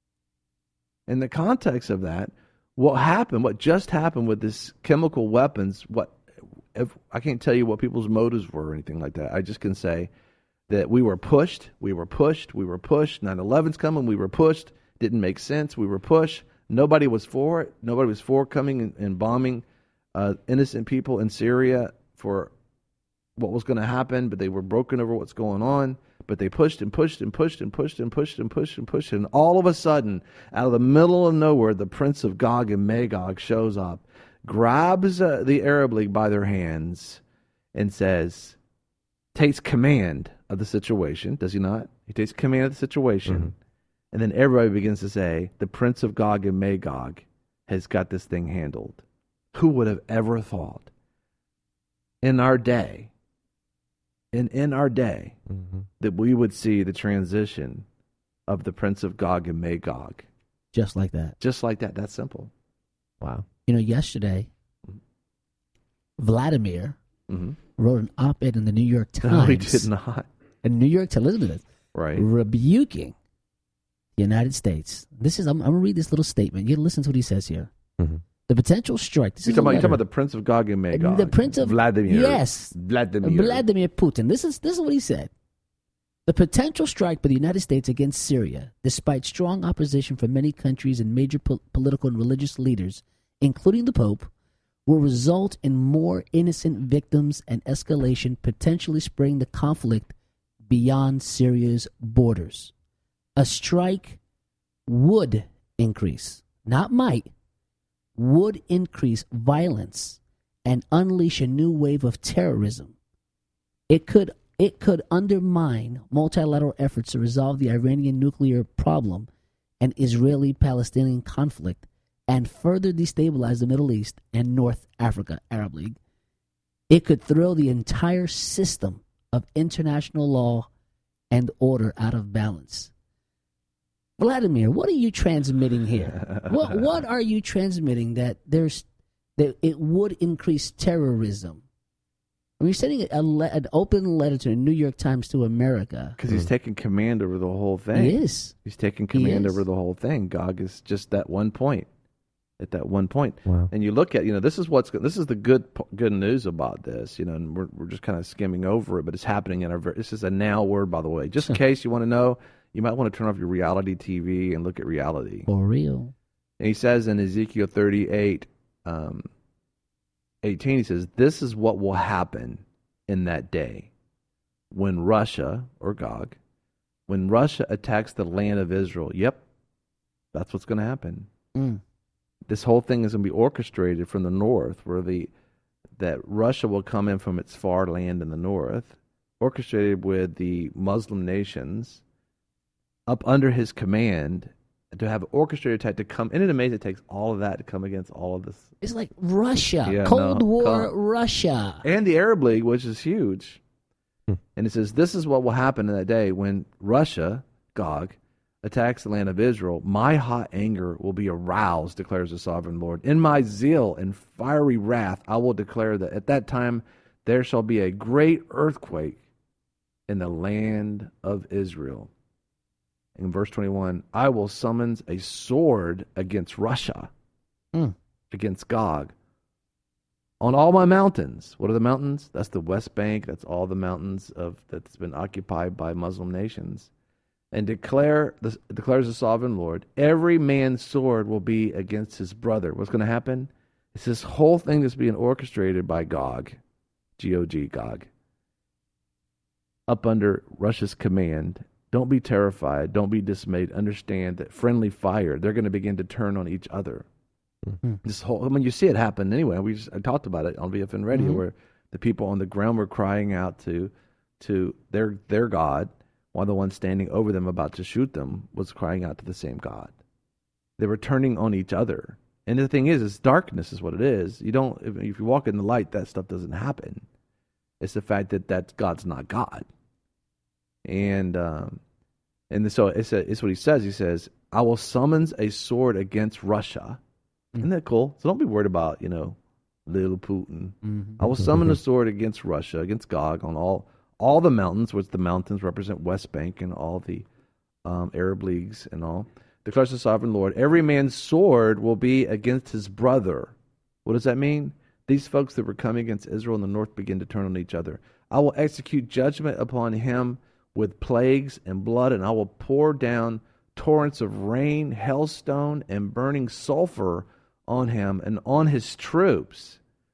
Speaker 2: In the context of that, what happened, what just happened with this chemical weapons, what if, I can't tell you what people's motives were or anything like that. I just can say that we were pushed, we were pushed, we were pushed. nine eleven's coming, we were pushed. Didn't make sense. We were pushed. Nobody was for it. Nobody was for coming and, and bombing uh, innocent people in Syria for what was going to happen, but they were broken over what's going on. But they pushed and pushed and pushed and pushed and pushed and pushed and pushed. And all of a sudden, out of the middle of nowhere, the prince of Gog and Magog shows up, grabs uh, the Arab League by their hands, and says, takes command of the situation. Does he not? He takes command of the situation. Mm-hmm. And then everybody begins to say, the prince of Gog and Magog has got this thing handled. Who would have ever thought in our day, in, in our day, mm-hmm. that we would see the transition of the prince of Gog and Magog?
Speaker 3: Just like that.
Speaker 2: Just like that. That's simple.
Speaker 3: Wow. You know, yesterday, Vladimir mm-hmm. wrote an op-ed in the New York Times.
Speaker 2: No, he did not.
Speaker 3: In New York Times, listen to this.
Speaker 2: Right.
Speaker 3: Rebuking the United States. This is, I'm, I'm going to read this little statement. You listen to what he says here. Mm-hmm. The potential strike. This
Speaker 2: you're,
Speaker 3: is
Speaker 2: talking about, you're talking about the Prince of Gog and Magog.
Speaker 3: The Prince of
Speaker 2: Vladimir.
Speaker 3: Yes.
Speaker 2: Vladimir.
Speaker 3: Vladimir Putin. This is this is what he said. The potential strike by the United States against Syria, despite strong opposition from many countries and major po- political and religious leaders, including the Pope, will result in more innocent victims and escalation, potentially spreading the conflict beyond Syria's borders. A strike would increase, not might, would increase violence and unleash a new wave of terrorism. It could it could undermine multilateral efforts to resolve the Iranian nuclear problem and Israeli-Palestinian conflict and further destabilize the Middle East and North Africa Arab League. It could throw the entire system of international law and order out of balance. Vladimir, what are you transmitting here? what what are you transmitting that there's that it would increase terrorism? I mean, you're sending a le- an open letter to the New York Times to America
Speaker 2: because he's mm. taking command over the whole thing.
Speaker 3: He is.
Speaker 2: He's taking command over the whole thing. Gog is just that one point. At that one point,
Speaker 4: wow.
Speaker 2: And you look at, you know, this is what's this is the good good news about this, you know, and we're we're just kind of skimming over it, but it's happening in our. This is a now word, by the way, just in case you want to know. You might want to turn off your reality T V and look at reality.
Speaker 3: For real.
Speaker 2: And he says in Ezekiel thirty-eight, um, eighteen, he says, "This is what will happen in that day when Russia or Gog, when Russia attacks the land of Israel." Yep, that's what's going to happen.
Speaker 3: Mm.
Speaker 2: This whole thing is going to be orchestrated from the north, where the that Russia will come in from its far land in the north, orchestrated with the Muslim nations up under his command to have an orchestrated attack to come. Isn't it amazing it takes all of that to come against all of this?
Speaker 3: It's like Russia,
Speaker 2: yeah,
Speaker 3: Cold
Speaker 2: no,
Speaker 3: War
Speaker 2: come.
Speaker 3: Russia.
Speaker 2: And the Arab League, which is huge.
Speaker 4: Hmm.
Speaker 2: And it says, this is what will happen in that day when Russia, Gog, attacks the land of Israel. My hot anger will be aroused, declares the sovereign Lord. In my zeal and fiery wrath, I will declare that at that time there shall be a great earthquake in the land of Israel. In verse twenty-one, I will summons a sword against Russia,
Speaker 3: mm.
Speaker 2: against Gog, on all my mountains. What are the mountains? That's the West Bank. That's all the mountains of that's been occupied by Muslim nations. And declare, the, declares the sovereign Lord, every man's sword will be against his brother. What's going to happen? It's this whole thing that's being orchestrated by Gog, G O G, Gog, up under Russia's command. Don't be terrified. Don't be dismayed. Understand that friendly fire, they're going to begin to turn on each other. Mm-hmm. This whole, I mean, you see it happen anyway. We just, I talked about it on V F N Radio, mm-hmm. where the people on the ground were crying out to to their their God, while the one standing over them about to shoot them was crying out to the same God. They were turning on each other. And the thing is, is darkness is what it is. You don't, if, if you walk in the light, that stuff doesn't happen. It's the fact that that God's not God. And um, and so it's, a, it's what he says. He says, I will summons a sword against Russia. Mm-hmm. Isn't that cool? So don't be worried about, you know, little Putin.
Speaker 3: Mm-hmm.
Speaker 2: I will summon a sword against Russia, against Gog, on all all the mountains, which the mountains represent West Bank and all the um, Arab leagues and all. Declares the sovereign Lord, every man's sword will be against his brother. What does that mean? These folks that were coming against Israel in the north begin to turn on each other. I will execute judgment upon him with plagues and blood, and I will pour down torrents of rain, hailstone, and burning sulfur on him and on his troops.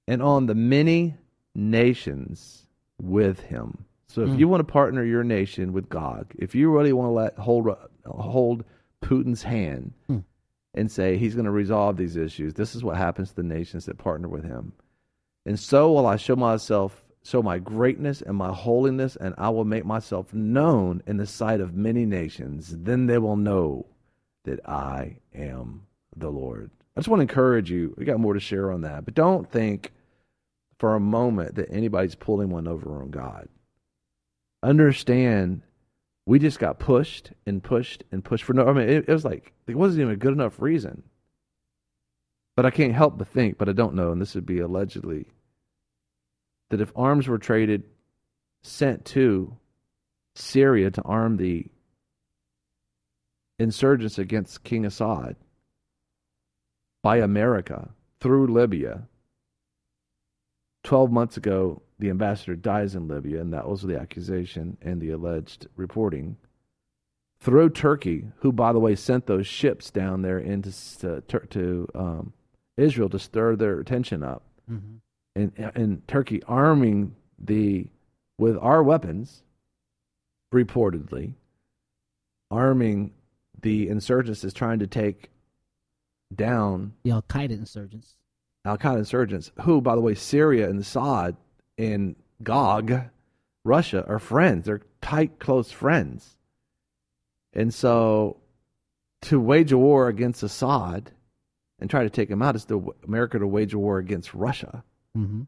Speaker 2: and on the many nations with him. So if
Speaker 3: Mm.
Speaker 2: you want to partner your nation with God, if you really want to let hold hold Putin's hand
Speaker 3: Mm.
Speaker 2: and say he's going to resolve these issues, this is what happens to the nations that partner with him. And so will I show myself, show my greatness and my holiness, and I will make myself known in the sight of many nations. Then they will know that I am the Lord. I just want to encourage you. We got more to share on that, but don't think for a moment that anybody's pulling one over on God. Understand, we just got pushed and pushed and pushed for no. I mean, it, it was like it wasn't even a good enough reason. But I can't help but think, but I don't know, and this would be allegedly, that if arms were traded, sent to Syria to arm the insurgents against King Assad by America through Libya. Twelve months ago, the ambassador dies in Libya, and that was the accusation and the alleged reporting. Through Turkey, who, by the way, sent those ships down there into to, to um, Israel to stir their tension up,
Speaker 3: Mm-hmm.
Speaker 2: and and Turkey arming the with our weapons, reportedly arming the insurgents is trying to take down
Speaker 3: The Al Qaeda insurgents.
Speaker 2: Al Qaeda insurgents, who, by the way, Syria and Assad and Gog, Russia, are friends. They're tight, close friends. And so to wage a war against Assad and try to take him out is to America to wage a war against Russia.
Speaker 3: Mm-hmm.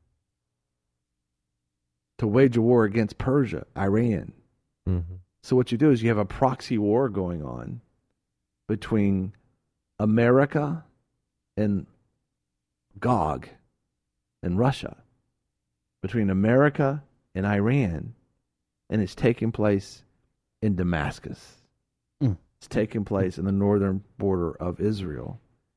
Speaker 2: To wage a war against Persia, Iran.
Speaker 4: Mm-hmm.
Speaker 2: So what you do is you have a proxy war going on between America and Gog and Russia, between America and Iran, and it's taking place in Damascus.
Speaker 3: Mm.
Speaker 2: It's taking place in the northern border of Israel.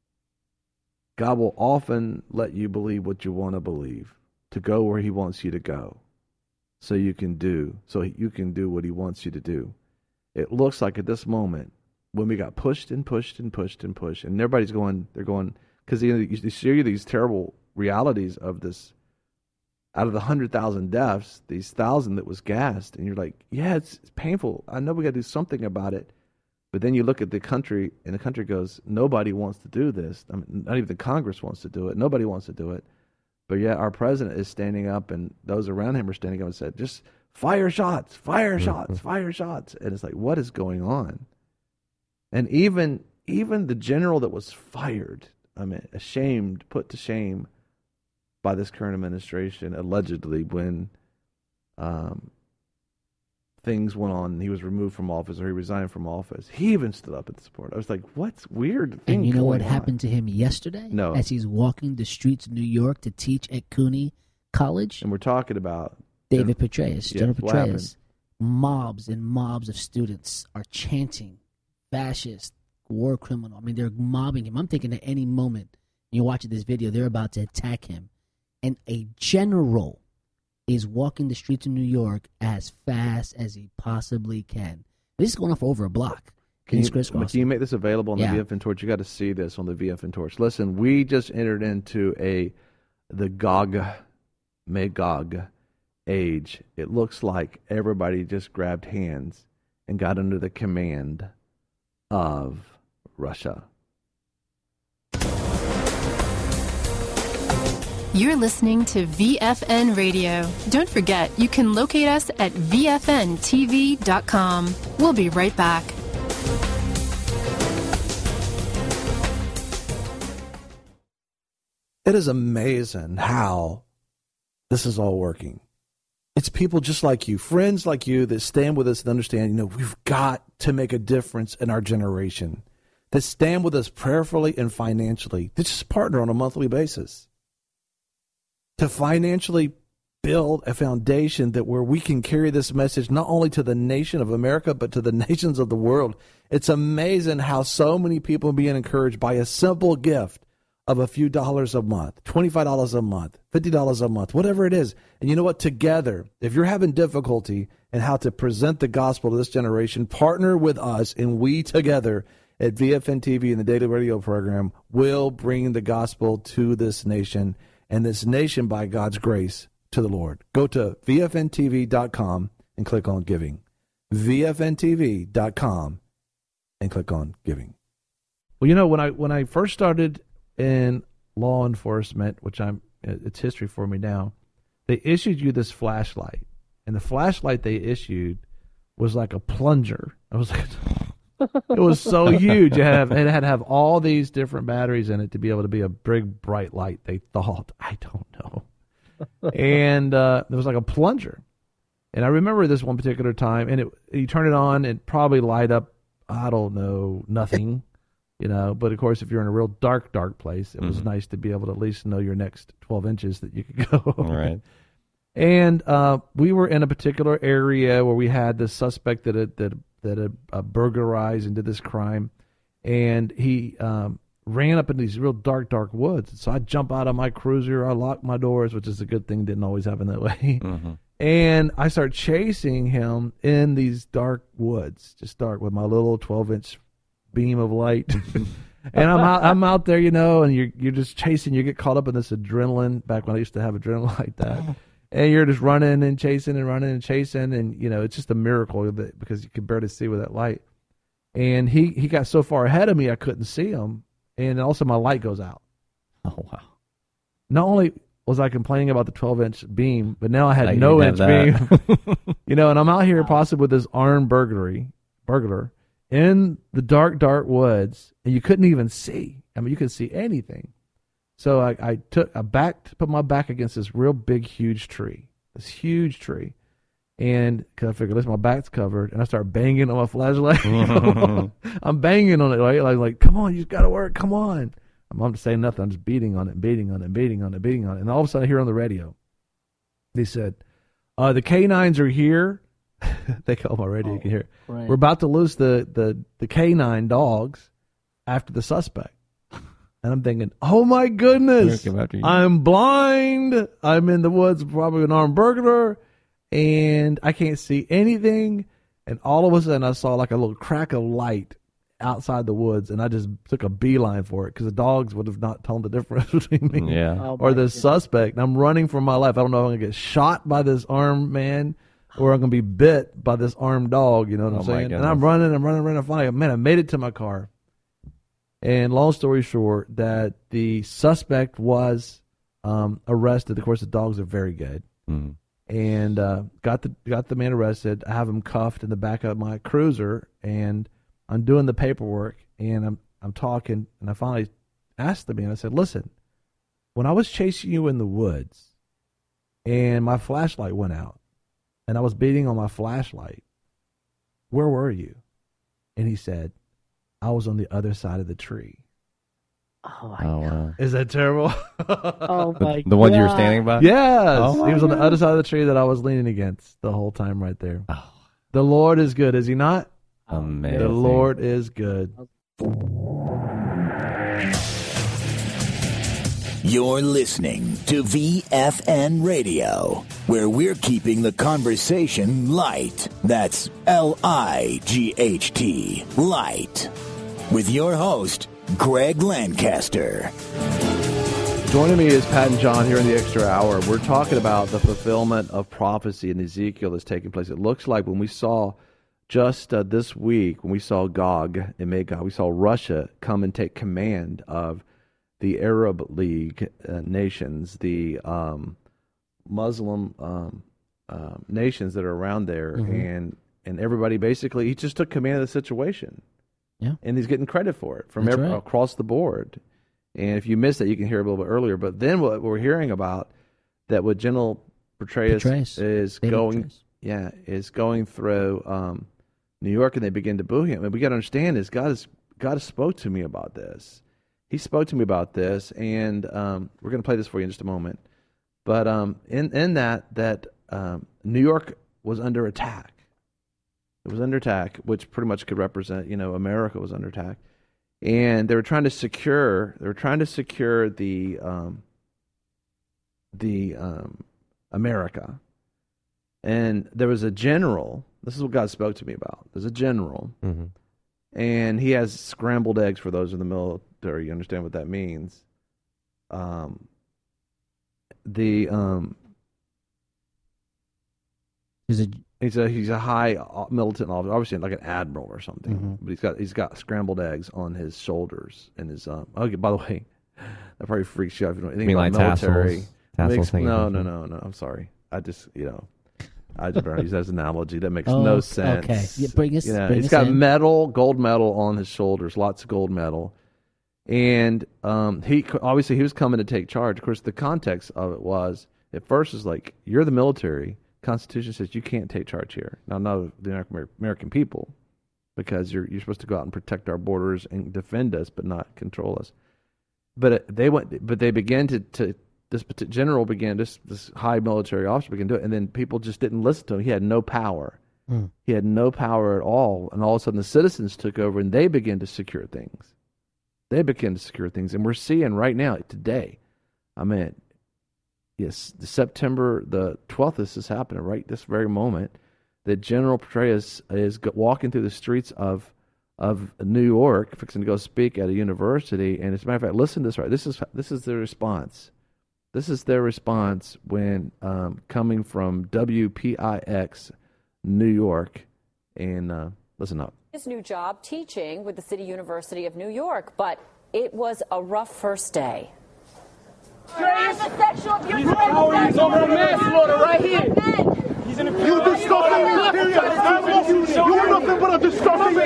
Speaker 2: God will often let you believe what you want to believe, to go where he wants you to go, so you can do, so you can do what he wants you to do. It looks like at this moment, when we got pushed and pushed and pushed and pushed, and everybody's going, they're going, because you know, they show you these terrible realities of this. Out of the hundred thousand deaths, these thousand that was gassed, and you're like, yeah, it's, it's painful. I know we got to do something about it. But then you look at the country, and the country goes, nobody wants to do this. I mean, not even the Congress wants to do it. Nobody wants to do it. But yet our president is standing up, and those around him are standing up and said, just fire shots, fire shots, fire shots. And it's like, what is going on? And even even the general that was fired, I mean, ashamed, put to shame by this current administration, allegedly, when um, things went on and he was removed from office or he resigned from office, he even stood up in support. I was like, what's weird thing
Speaker 3: And you know what
Speaker 2: going on?
Speaker 3: happened to him yesterday?
Speaker 2: No.
Speaker 3: As he's walking the streets of New York to teach at Cooney College?
Speaker 2: And we're talking about
Speaker 3: David Petraeus,
Speaker 2: Yeah,
Speaker 3: General
Speaker 2: what happened?
Speaker 3: Petraeus. Mobs and mobs of students are chanting, fascist, war criminal. I mean, they're mobbing him. I'm thinking at any moment, you're watching this video, they're about to attack him. And a general is walking the streets of New York as fast as he possibly can. This is going on for over a block.
Speaker 2: Can you,
Speaker 3: Chris
Speaker 2: can you make this available on
Speaker 3: Yeah.
Speaker 2: the V F N Torch? You got to see this on the V F N Torch. Listen, we just entered into a the Gog Magog age. It looks like everybody just grabbed hands and got under the command of Russia.
Speaker 9: You're listening to V F N Radio. Don't forget, you can locate us at V F N T V dot com. We'll be right back.
Speaker 2: It is amazing how this is all working. It's people just like you, friends like you, that stand with us and understand, you know, we've got to make a difference in our generation, that stand with us prayerfully and financially, that just partner on a monthly basis to financially build a foundation that where we can carry this message not only to the nation of America, but to the nations of the world. It's amazing how so many people are being encouraged by a simple gift of a few dollars a month, twenty-five dollars a month, fifty dollars a month, whatever it is. And you know what? Together, if you're having difficulty in how to present the gospel to this generation, partner with us, and we together at V F N T V and the Daily Radio program will bring the gospel to this nation. and this nation by God's grace to the Lord. Go to V F N T V dot com and click on giving. V F N T V dot com and click on giving. Well, you know, when I when I first started in law enforcement, which I'm it's history for me now, they issued you this flashlight, and the flashlight they issued was like a plunger. I was like, it was so huge. It had, it had to have all these different batteries in it to be able to be a big bright light. They thought, I don't know, and uh, there was like a plunger. And I remember this one particular time, and it you turn it on, it probably light up, I don't know, nothing. You know, but of course, if you're in a real dark, dark place, it was mm-hmm. nice to be able to at least know your next twelve inches that you could go.
Speaker 4: All right.
Speaker 2: And uh, we were in a particular area where we had this suspect that had, that that had uh, burglarized and did this crime, and he um, ran up in these real dark, dark woods. So I jump out of my cruiser, I lock my doors, which is a good thing. Didn't always happen that way. Mm-hmm. And I start chasing him in these dark woods, just dark, with my little twelve inch beam of light. And I'm out, I'm out there, you know, and you're you're just chasing. You get caught up in this adrenaline. Back when I used to have adrenaline like that, and you're just running and chasing and running and chasing, and you know it's just a miracle that, because you could barely see with that light. And he he got so far ahead of me, I couldn't see him, and also my light goes out.
Speaker 4: Oh wow!
Speaker 2: Not only was I complaining about the twelve inch beam, but now I had no inch beam. You know, and I'm out here possibly with this armed burglary burglar. in the dark, dark woods, and you couldn't even see. I mean, you couldn't see anything. So I, I took, I backed, put my back against this real big, huge tree, this huge tree. And cause I figured, listen, my back's covered, and I start banging on my flashlight. I'm banging on it, right? Like, like, come on, you just got to work, come on. I'm not saying nothing. I'm just beating on it, beating on it, beating on it, beating on it. And all of a sudden I hear on the radio, they said, uh, the K nines are here. They call my radio, oh, you can hear it. Right. We're about to lose the, the, the K nine dogs after the suspect. And I'm thinking, oh my goodness, I'm blind. I'm in the woods, probably an armed burglar, and I can't see anything. And all of a sudden I saw like a little crack of light outside the woods, and I just took a beeline for it because the dogs would have not told the difference between me
Speaker 4: yeah.
Speaker 2: oh, or the goodness. suspect. And I'm running for my life. I don't know if I'm going to get shot by this armed man or I'm going to be bit by this armed dog, you know what oh, I'm saying? And I'm running, I'm running, running, finally, man, I made it to my car. And long story short, that the suspect was um, arrested. Of course, the dogs are very good. Mm-hmm. And uh, got the got the man arrested. I have him cuffed in the back of my cruiser, and I'm doing the paperwork, and I'm I'm talking, and I finally asked the man, I said, listen, when I was chasing you in the woods, and my flashlight went out, and I was beating on my flashlight, where were you? And he said, I was on the other side of the tree.
Speaker 3: Oh, my
Speaker 4: oh,
Speaker 3: God.
Speaker 4: Wow.
Speaker 2: Is that terrible?
Speaker 3: Oh, my
Speaker 4: The one
Speaker 3: God.
Speaker 4: you were standing by?
Speaker 2: Yes.
Speaker 4: Oh,
Speaker 2: he was on the
Speaker 4: God.
Speaker 2: other side of the tree that I was leaning against the whole time right there.
Speaker 4: Oh.
Speaker 2: The Lord is good, is he not?
Speaker 4: Amazing.
Speaker 2: The Lord is good.
Speaker 5: You're listening to V F N Radio, where we're keeping the conversation light. That's L I G H T, light. With your host, Greg Lancaster.
Speaker 2: Joining me is Pat and John here in the Extra Hour. We're talking about the fulfillment of prophecy in Ezekiel that's taking place. It looks like when we saw just uh, this week, when we saw Gog and Magog, we saw Russia come and take command of the Arab League uh, nations, the um, Muslim um, uh, nations that are around there, mm-hmm. and and everybody basically, he just took command of the situation.
Speaker 3: Yeah.
Speaker 2: And he's getting credit for it from every,
Speaker 3: right.
Speaker 2: across the board. And if you missed that, you can hear it a little bit earlier. But then what we're hearing about, that what General Petraeus,
Speaker 3: Petraeus.
Speaker 2: is
Speaker 3: David
Speaker 2: going,
Speaker 3: Petraeus.
Speaker 2: yeah, is going through um, New York, and they begin to boo him. And we got to understand is God has God has spoke to me about this. He spoke to me about this, and um, we're going to play this for you in just a moment. But um, in in that that um, New York was under attack. It was under attack, which pretty much could represent, you know, America was under attack, and they were trying to secure. They were trying to secure the um, the um, America, and there was a general. This is what God spoke to me about. There's a general, mm-hmm. and he has scrambled eggs for those in the military. You understand what that means? Um, the um,
Speaker 3: He's a
Speaker 2: he's a he's a high militant officer, obviously like an admiral or something.
Speaker 3: Mm-hmm.
Speaker 2: But he's got he's got scrambled eggs on his shoulders and his um. Oh, by the way, that probably freaks you out if you don't know anything
Speaker 4: mean
Speaker 2: about
Speaker 4: like
Speaker 2: military.
Speaker 4: tassels? Tassels
Speaker 2: Makes,
Speaker 4: hanging
Speaker 2: no,
Speaker 4: from
Speaker 2: no,
Speaker 4: him?
Speaker 2: no, no. I'm sorry. I just you know. I just use that as an analogy. That makes
Speaker 3: Oh,
Speaker 2: no sense.
Speaker 3: okay. Yeah, bring us-
Speaker 2: You know,
Speaker 3: bring
Speaker 2: he's
Speaker 3: us
Speaker 2: got
Speaker 3: in.
Speaker 2: metal, gold medal on his shoulders, lots of gold medal, and um, he obviously he was coming to take charge. Of course, the context of it was at first is like you're the military. Constitution says you can't take charge here. Now, not the American people, because you're you're supposed to go out and protect our borders and defend us, but not control us. But it, they went, but they began to to. This general began, this this high military officer began to do it, and then people just didn't listen to him. He had no power.
Speaker 3: Mm.
Speaker 2: He had no power at all. And all of a sudden the citizens took over and they began to secure things. They began to secure things. And we're seeing right now, today, I mean, yes, September the twelfth, this is happening right this very moment, that General Petraeus is walking through the streets of of New York, fixing to go speak at a university. And as a matter of fact, listen to this, right? This is, this is the response. This is their response when um, coming from W P I X New York. And uh, listen up.
Speaker 10: His new job teaching with the City University of New York, but it was a rough first day.
Speaker 11: He's over manslaughter right here. He's in a you disgusting. You are nothing but a disgusting.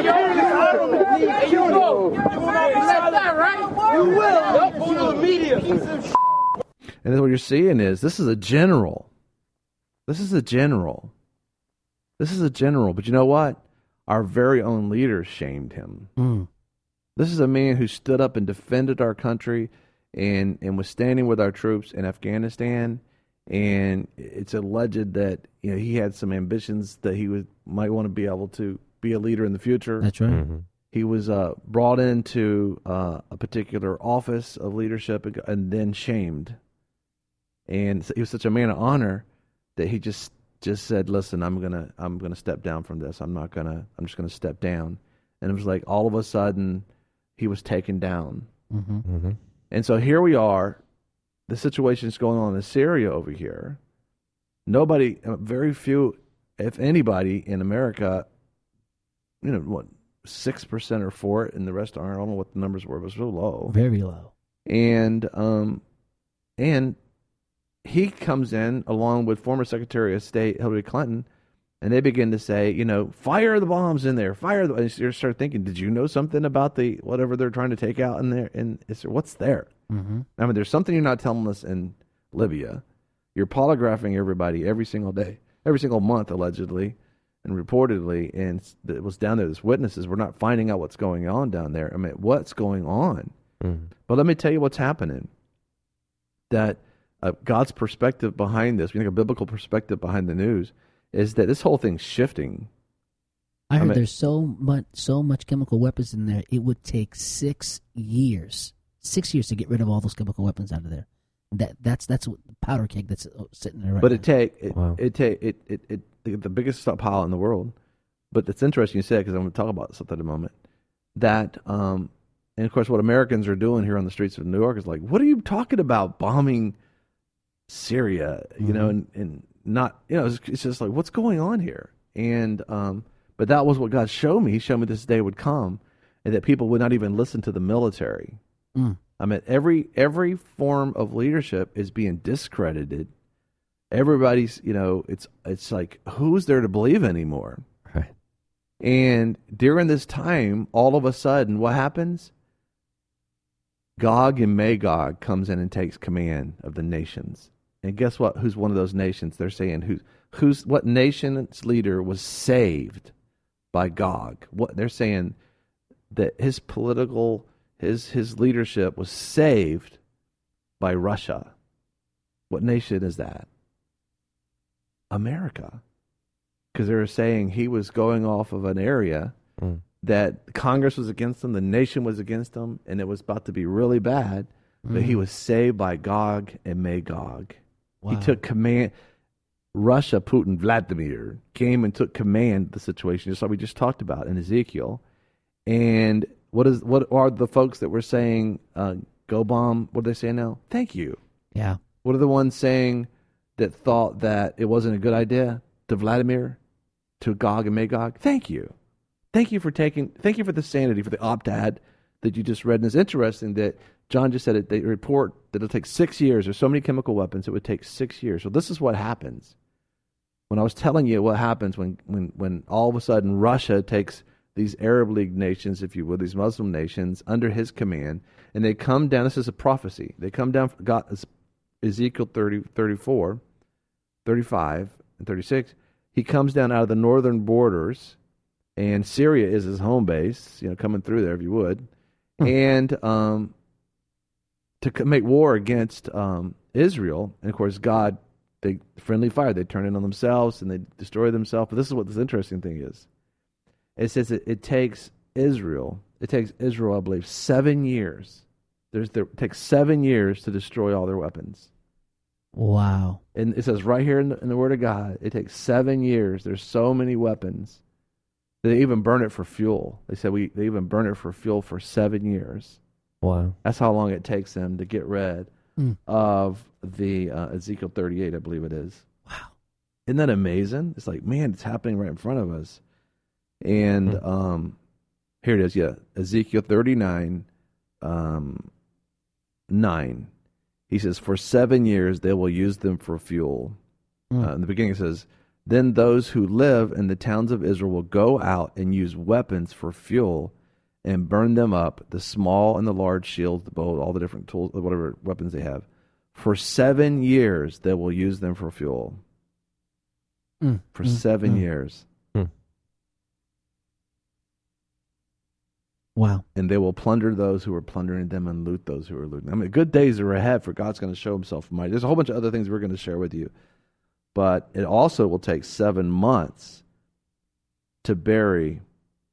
Speaker 11: You know. You will not be silent, right? You will. Go to the media.
Speaker 2: And then what you're seeing is this is a general. This is a general. This is a general. But you know what? Our very own leaders shamed him.
Speaker 3: Mm.
Speaker 2: This is a man who stood up and defended our country and, and was standing with our troops in Afghanistan. And it's alleged that you know he had some ambitions that he would might want to be able to be a leader in the future.
Speaker 3: That's right.
Speaker 4: Mm-hmm.
Speaker 2: He was uh, brought into uh, a particular office of leadership and, and then shamed. And he was such a man of honor that he just, just said, "Listen, I'm gonna I'm gonna step down from this. I'm not gonna I'm just gonna step down." And it was like all of a sudden he was taken down.
Speaker 3: Mm-hmm.
Speaker 4: Mm-hmm.
Speaker 2: And so here we are. The situation is going on in Syria over here. Nobody, very few, if anybody, in America, you know, what six percent are for it, and the rest aren't. I don't know what the numbers were, but it was so low,
Speaker 3: very low.
Speaker 2: And um, and. He comes in along with former Secretary of State Hillary Clinton, and they begin to say, you know, fire the bombs in there, fire the. And you start thinking, did you know something about the whatever they're trying to take out in there? And it's what's there?
Speaker 3: Mm-hmm.
Speaker 2: I mean, there's something you're not telling us in Libya. You're polygraphing everybody every single day, every single month, allegedly and reportedly, and it was down there. As witnesses, we're not finding out what's going on down there. I mean, what's going on?
Speaker 4: Mm-hmm.
Speaker 2: But let me tell you what's happening. That. Uh, God's perspective behind this, we think a biblical perspective behind the news, is that this whole thing's shifting.
Speaker 3: I heard
Speaker 2: I mean,
Speaker 3: there's so much, so much chemical weapons in there. It would take six years, six years to get rid of all those chemical weapons out of there. That that's that's what the powder keg that's sitting there right
Speaker 2: but
Speaker 3: now.
Speaker 2: it take it
Speaker 4: Wow.
Speaker 2: it take it, it it the biggest stockpile in the world. But it's interesting you said, because I'm going to talk about something in a moment. That um, and of course, what Americans are doing here on the streets of New York is like, what are you talking about, bombing Syria, you mm-hmm. know, and, and not, you know, it's, it's just like, what's going on here? And, um, but that was what God showed me. He showed me this day would come and that people would not even listen to the military.
Speaker 3: Mm.
Speaker 2: I mean, every, every form of leadership is being discredited. Everybody's, you know, it's, it's like, who's there to believe anymore?
Speaker 4: Right.
Speaker 2: And during this time, all of a sudden, what happens? Gog and Magog comes in and takes command of the nations. And guess what? Who's one of those nations? They're saying who, who's what nation's leader was saved by Gog? What they're saying that his political his his leadership was saved by Russia. What nation is that? America, because they were saying he was going off of an area mm. that Congress was against him, the nation was against him, and it was about to be really bad. Mm. But he was saved by Gog and Magog. Wow. He took command. Russia, Putin, Vladimir, came and took command of the situation, just like we just talked about in Ezekiel. And what is what are the folks that were saying, uh, go bomb, what are they saying now? Thank you.
Speaker 3: Yeah.
Speaker 2: What are the ones saying that thought that it wasn't a good idea to Vladimir, to Gog and Magog? Thank you. Thank you for taking, thank you for the sanity, for the op-ed that you just read. And it's interesting that John just said it, they report that it'll take six years. There's so many chemical weapons, it would take six years. So this is what happens. When I was telling you what happens when, when, when all of a sudden Russia takes these Arab League nations, if you will, these Muslim nations, under his command, and they come down, this is a prophecy, they come down, God, Ezekiel thirty, thirty-four, thirty-five, and thirty-six, he comes down out of the northern borders, and Syria is his home base, you know, coming through there if you would, hmm. and um, to make war against um, Israel, and of course God, they friendly fire, they turn in on themselves, and they destroy themselves, but this is what this interesting thing is. It says it, it takes Israel, it takes Israel, I believe, seven years. There's there, it takes seven years to destroy all their weapons.
Speaker 3: Wow.
Speaker 2: And it says right here in the, in the Word of God, it takes seven years. There's so many weapons. They even burn it for fuel. They said we they even burn it for fuel for seven years.
Speaker 4: Wow.
Speaker 2: That's how long it takes them to get rid mm. of the uh, Ezekiel thirty-eight, I believe it is.
Speaker 3: Wow.
Speaker 2: Isn't that amazing? It's like, man, it's happening right in front of us. And mm. um, here it is, yeah. Ezekiel thirty-nine, um, nine. He says, for seven years they will use them for fuel. Mm. Uh, in the beginning it says, then those who live in the towns of Israel will go out and use weapons for fuel and burn them up, the small and the large shields, the bow, all the different tools, whatever weapons they have. For seven years they will use them for fuel. Mm. For mm. seven mm. years.
Speaker 3: Wow.
Speaker 2: And they will plunder those who are plundering them and loot those who are looting. I mean, good days are ahead for God's going to show himself mighty. There's a whole bunch of other things we're going to share with you. But it also will take seven months to bury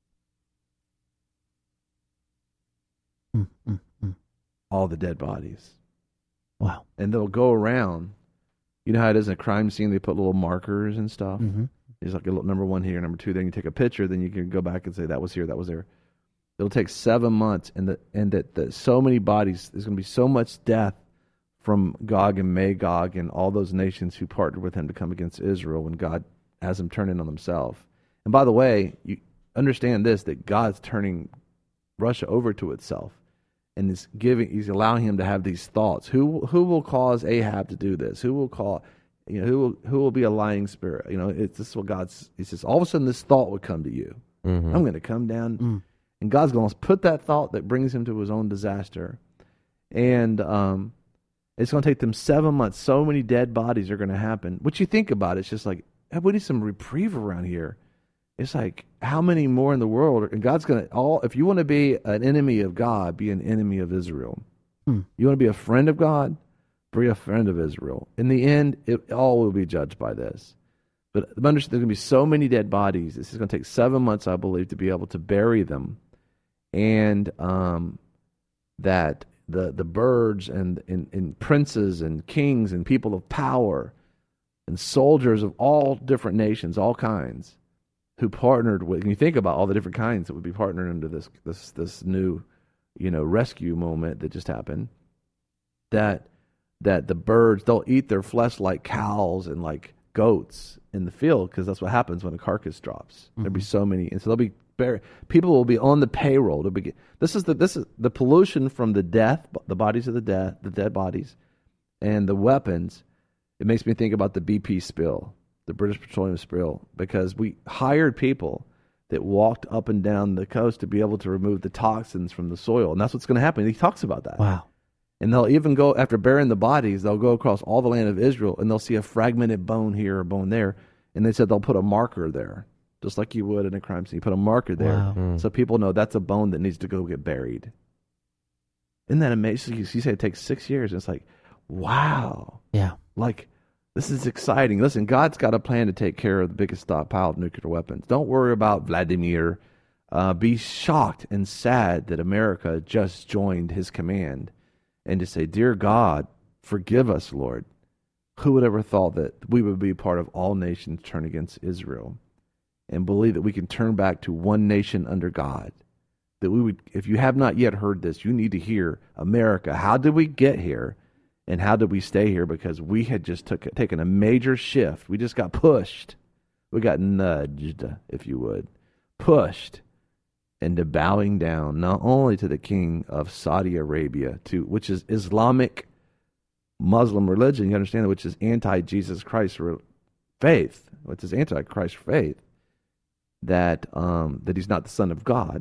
Speaker 3: mm, mm, mm.
Speaker 2: all the dead bodies.
Speaker 3: Wow.
Speaker 2: And they'll go around. You know how it is in a crime scene, they put little markers and stuff?
Speaker 3: Mm-hmm.
Speaker 2: There's like a little number one here, number two. Then you take a picture, then you can go back and say, that was here, that was there. It'll take seven months, and that and that the, so many bodies, there's going to be so much death from Gog and Magog and all those nations who partnered with him to come against Israel when God has them turn in on himself. And by the way, you understand this, that God's turning Russia over to itself, and is giving, he's allowing him to have these thoughts. Who who will cause Ahab to do this? Who will call, you know, who will, who will be a lying spirit? You know, it's this is what God's, he says, all of a sudden this thought would come to you. Mm-hmm. I'm going to come down. Mm. And God's going to put that thought that brings him to his own disaster. And um, it's going to take them seven months. So many dead bodies are going to happen. What you think about it, it's just like, hey, we need some reprieve around here. It's like, how many more in the world? And God's going to, all. if you want to be an enemy of God, be an enemy of Israel. Hmm. You want to be a friend of God? Be a friend of Israel. In the end, it all will be judged by this. But understand, there's going to be so many dead bodies. This is going to take seven months, I believe, to be able to bury them. And um, that the the birds and, and, and princes and kings and people of power and soldiers of all different nations, all kinds, who partnered with, and you think about all the different kinds that would be partnered into this this this new, you know, rescue moment that just happened, that that the birds, they'll eat their flesh like cows and like goats in the field, because that's what happens when a carcass drops. Mm-hmm. There'll be so many, and so they'll be buried. People will be on the payroll to begin. This is the this is the pollution from the death, the bodies of the dead, the dead bodies, and the weapons. It makes me think about the B P spill, the British Petroleum spill, because we hired people that walked up and down the coast to be able to remove the toxins from the soil, and that's what's going to happen. He talks about that.
Speaker 3: Wow.
Speaker 2: And they'll even go, after burying the bodies, they'll go across all the land of Israel, and they'll see a fragmented bone here or bone there, and they said they'll put a marker there, just like you would in a crime scene. You put a marker there,
Speaker 3: wow. mm.
Speaker 2: so people know that's a bone that needs to go get buried. Isn't that amazing? You, you say it takes six years, and it's like, wow.
Speaker 3: Yeah.
Speaker 2: Like, this is exciting. Listen, God's got a plan to take care of the biggest stockpile of nuclear weapons. Don't worry about Vladimir. Uh, be shocked and sad that America just joined his command. And to say, dear God, forgive us, Lord. Who would ever thought that we would be part of all nations turn against Israel, and believe that we can turn back to one nation under God? That we would, if you have not yet heard this, you need to hear, America, how did we get here? And how did we stay here? Because we had just took taken a major shift. We just got pushed. We got nudged, if you would, pushed into bowing down not only to the king of Saudi Arabia, to which is Islamic Muslim religion, you understand that, which is anti-Jesus Christ faith, which is anti-Christ faith, that um, that he's not the Son of God.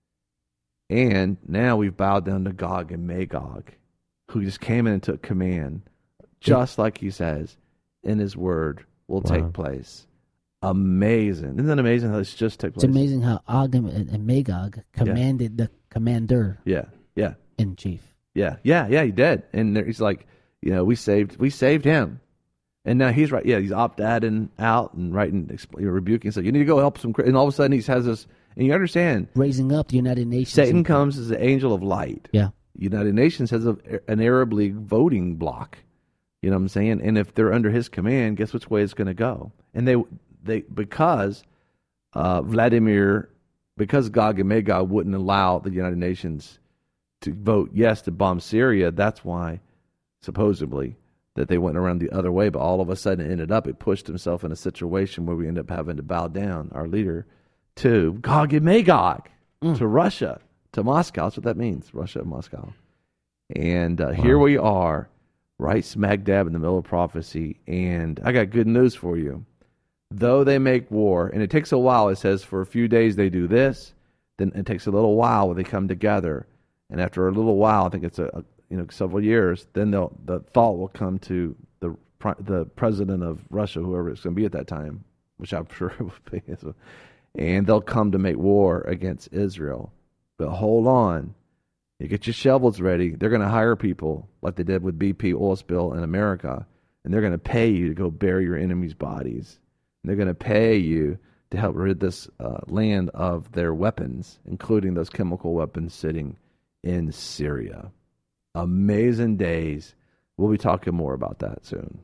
Speaker 2: And now we've bowed down to Gog and Magog, who just came in and took command, just like he says in his word will
Speaker 4: Wow.
Speaker 2: take place. Amazing. Isn't that amazing how this just took place?
Speaker 3: It's amazing how Og and, and Magog commanded yeah. the commander
Speaker 2: yeah, yeah.
Speaker 3: in chief.
Speaker 2: Yeah, yeah, yeah, he did. And there, he's like, you know, we saved we saved him. And now he's right, yeah, he's opt-adding out and writing, you know, rebuking, so you need to go help some, and all of a sudden he has this, and you understand.
Speaker 3: Raising up the United Nations.
Speaker 2: Satan comes as the angel of light.
Speaker 3: Yeah.
Speaker 2: United Nations has a, an Arab League voting bloc. You know what I'm saying? And if they're under his command, guess which way it's going to go? And they, they because uh, Vladimir, because Gog and Magog wouldn't allow the United Nations to vote yes to bomb Syria, that's why, supposedly, that they went around the other way. But all of a sudden it ended up, it pushed himself in a situation where we end up having to bow down, our leader, to Gog and Magog, mm. to Russia, to Moscow. That's what that means, Russia and Moscow. And uh, wow. here we are, right smack dab in the middle of prophecy. And I got good news for you. Though they make war, and it takes a while, it says for a few days they do this, then it takes a little while when they come together. And after a little while, I think it's a, a you know several years, then they'll the thought will come to the the president of Russia, whoever it's going to be at that time, which I'm sure it will be, and they'll come to make war against Israel. But hold on, you get your shovels ready. They're going to hire people like they did with B P oil spill in America, and they're going to pay you to go bury your enemies' bodies. And they're going to pay you to help rid this uh, land of their weapons, including those chemical weapons sitting in Syria. Amazing days. We'll be talking more about that soon.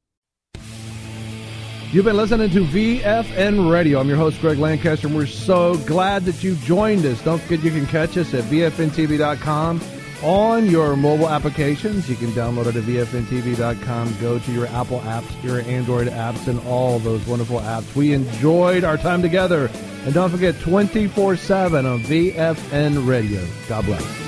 Speaker 12: You've been listening to V F N Radio. I'm your host, Greg Lancaster, and we're so glad that you joined us. Don't forget you can catch us at V F N T V dot com on your mobile applications. You can download it at V F N T V dot com. Go to your Apple apps, your Android apps, and all those wonderful apps. We enjoyed our time together. And don't forget, twenty-four seven on V F N Radio. God bless.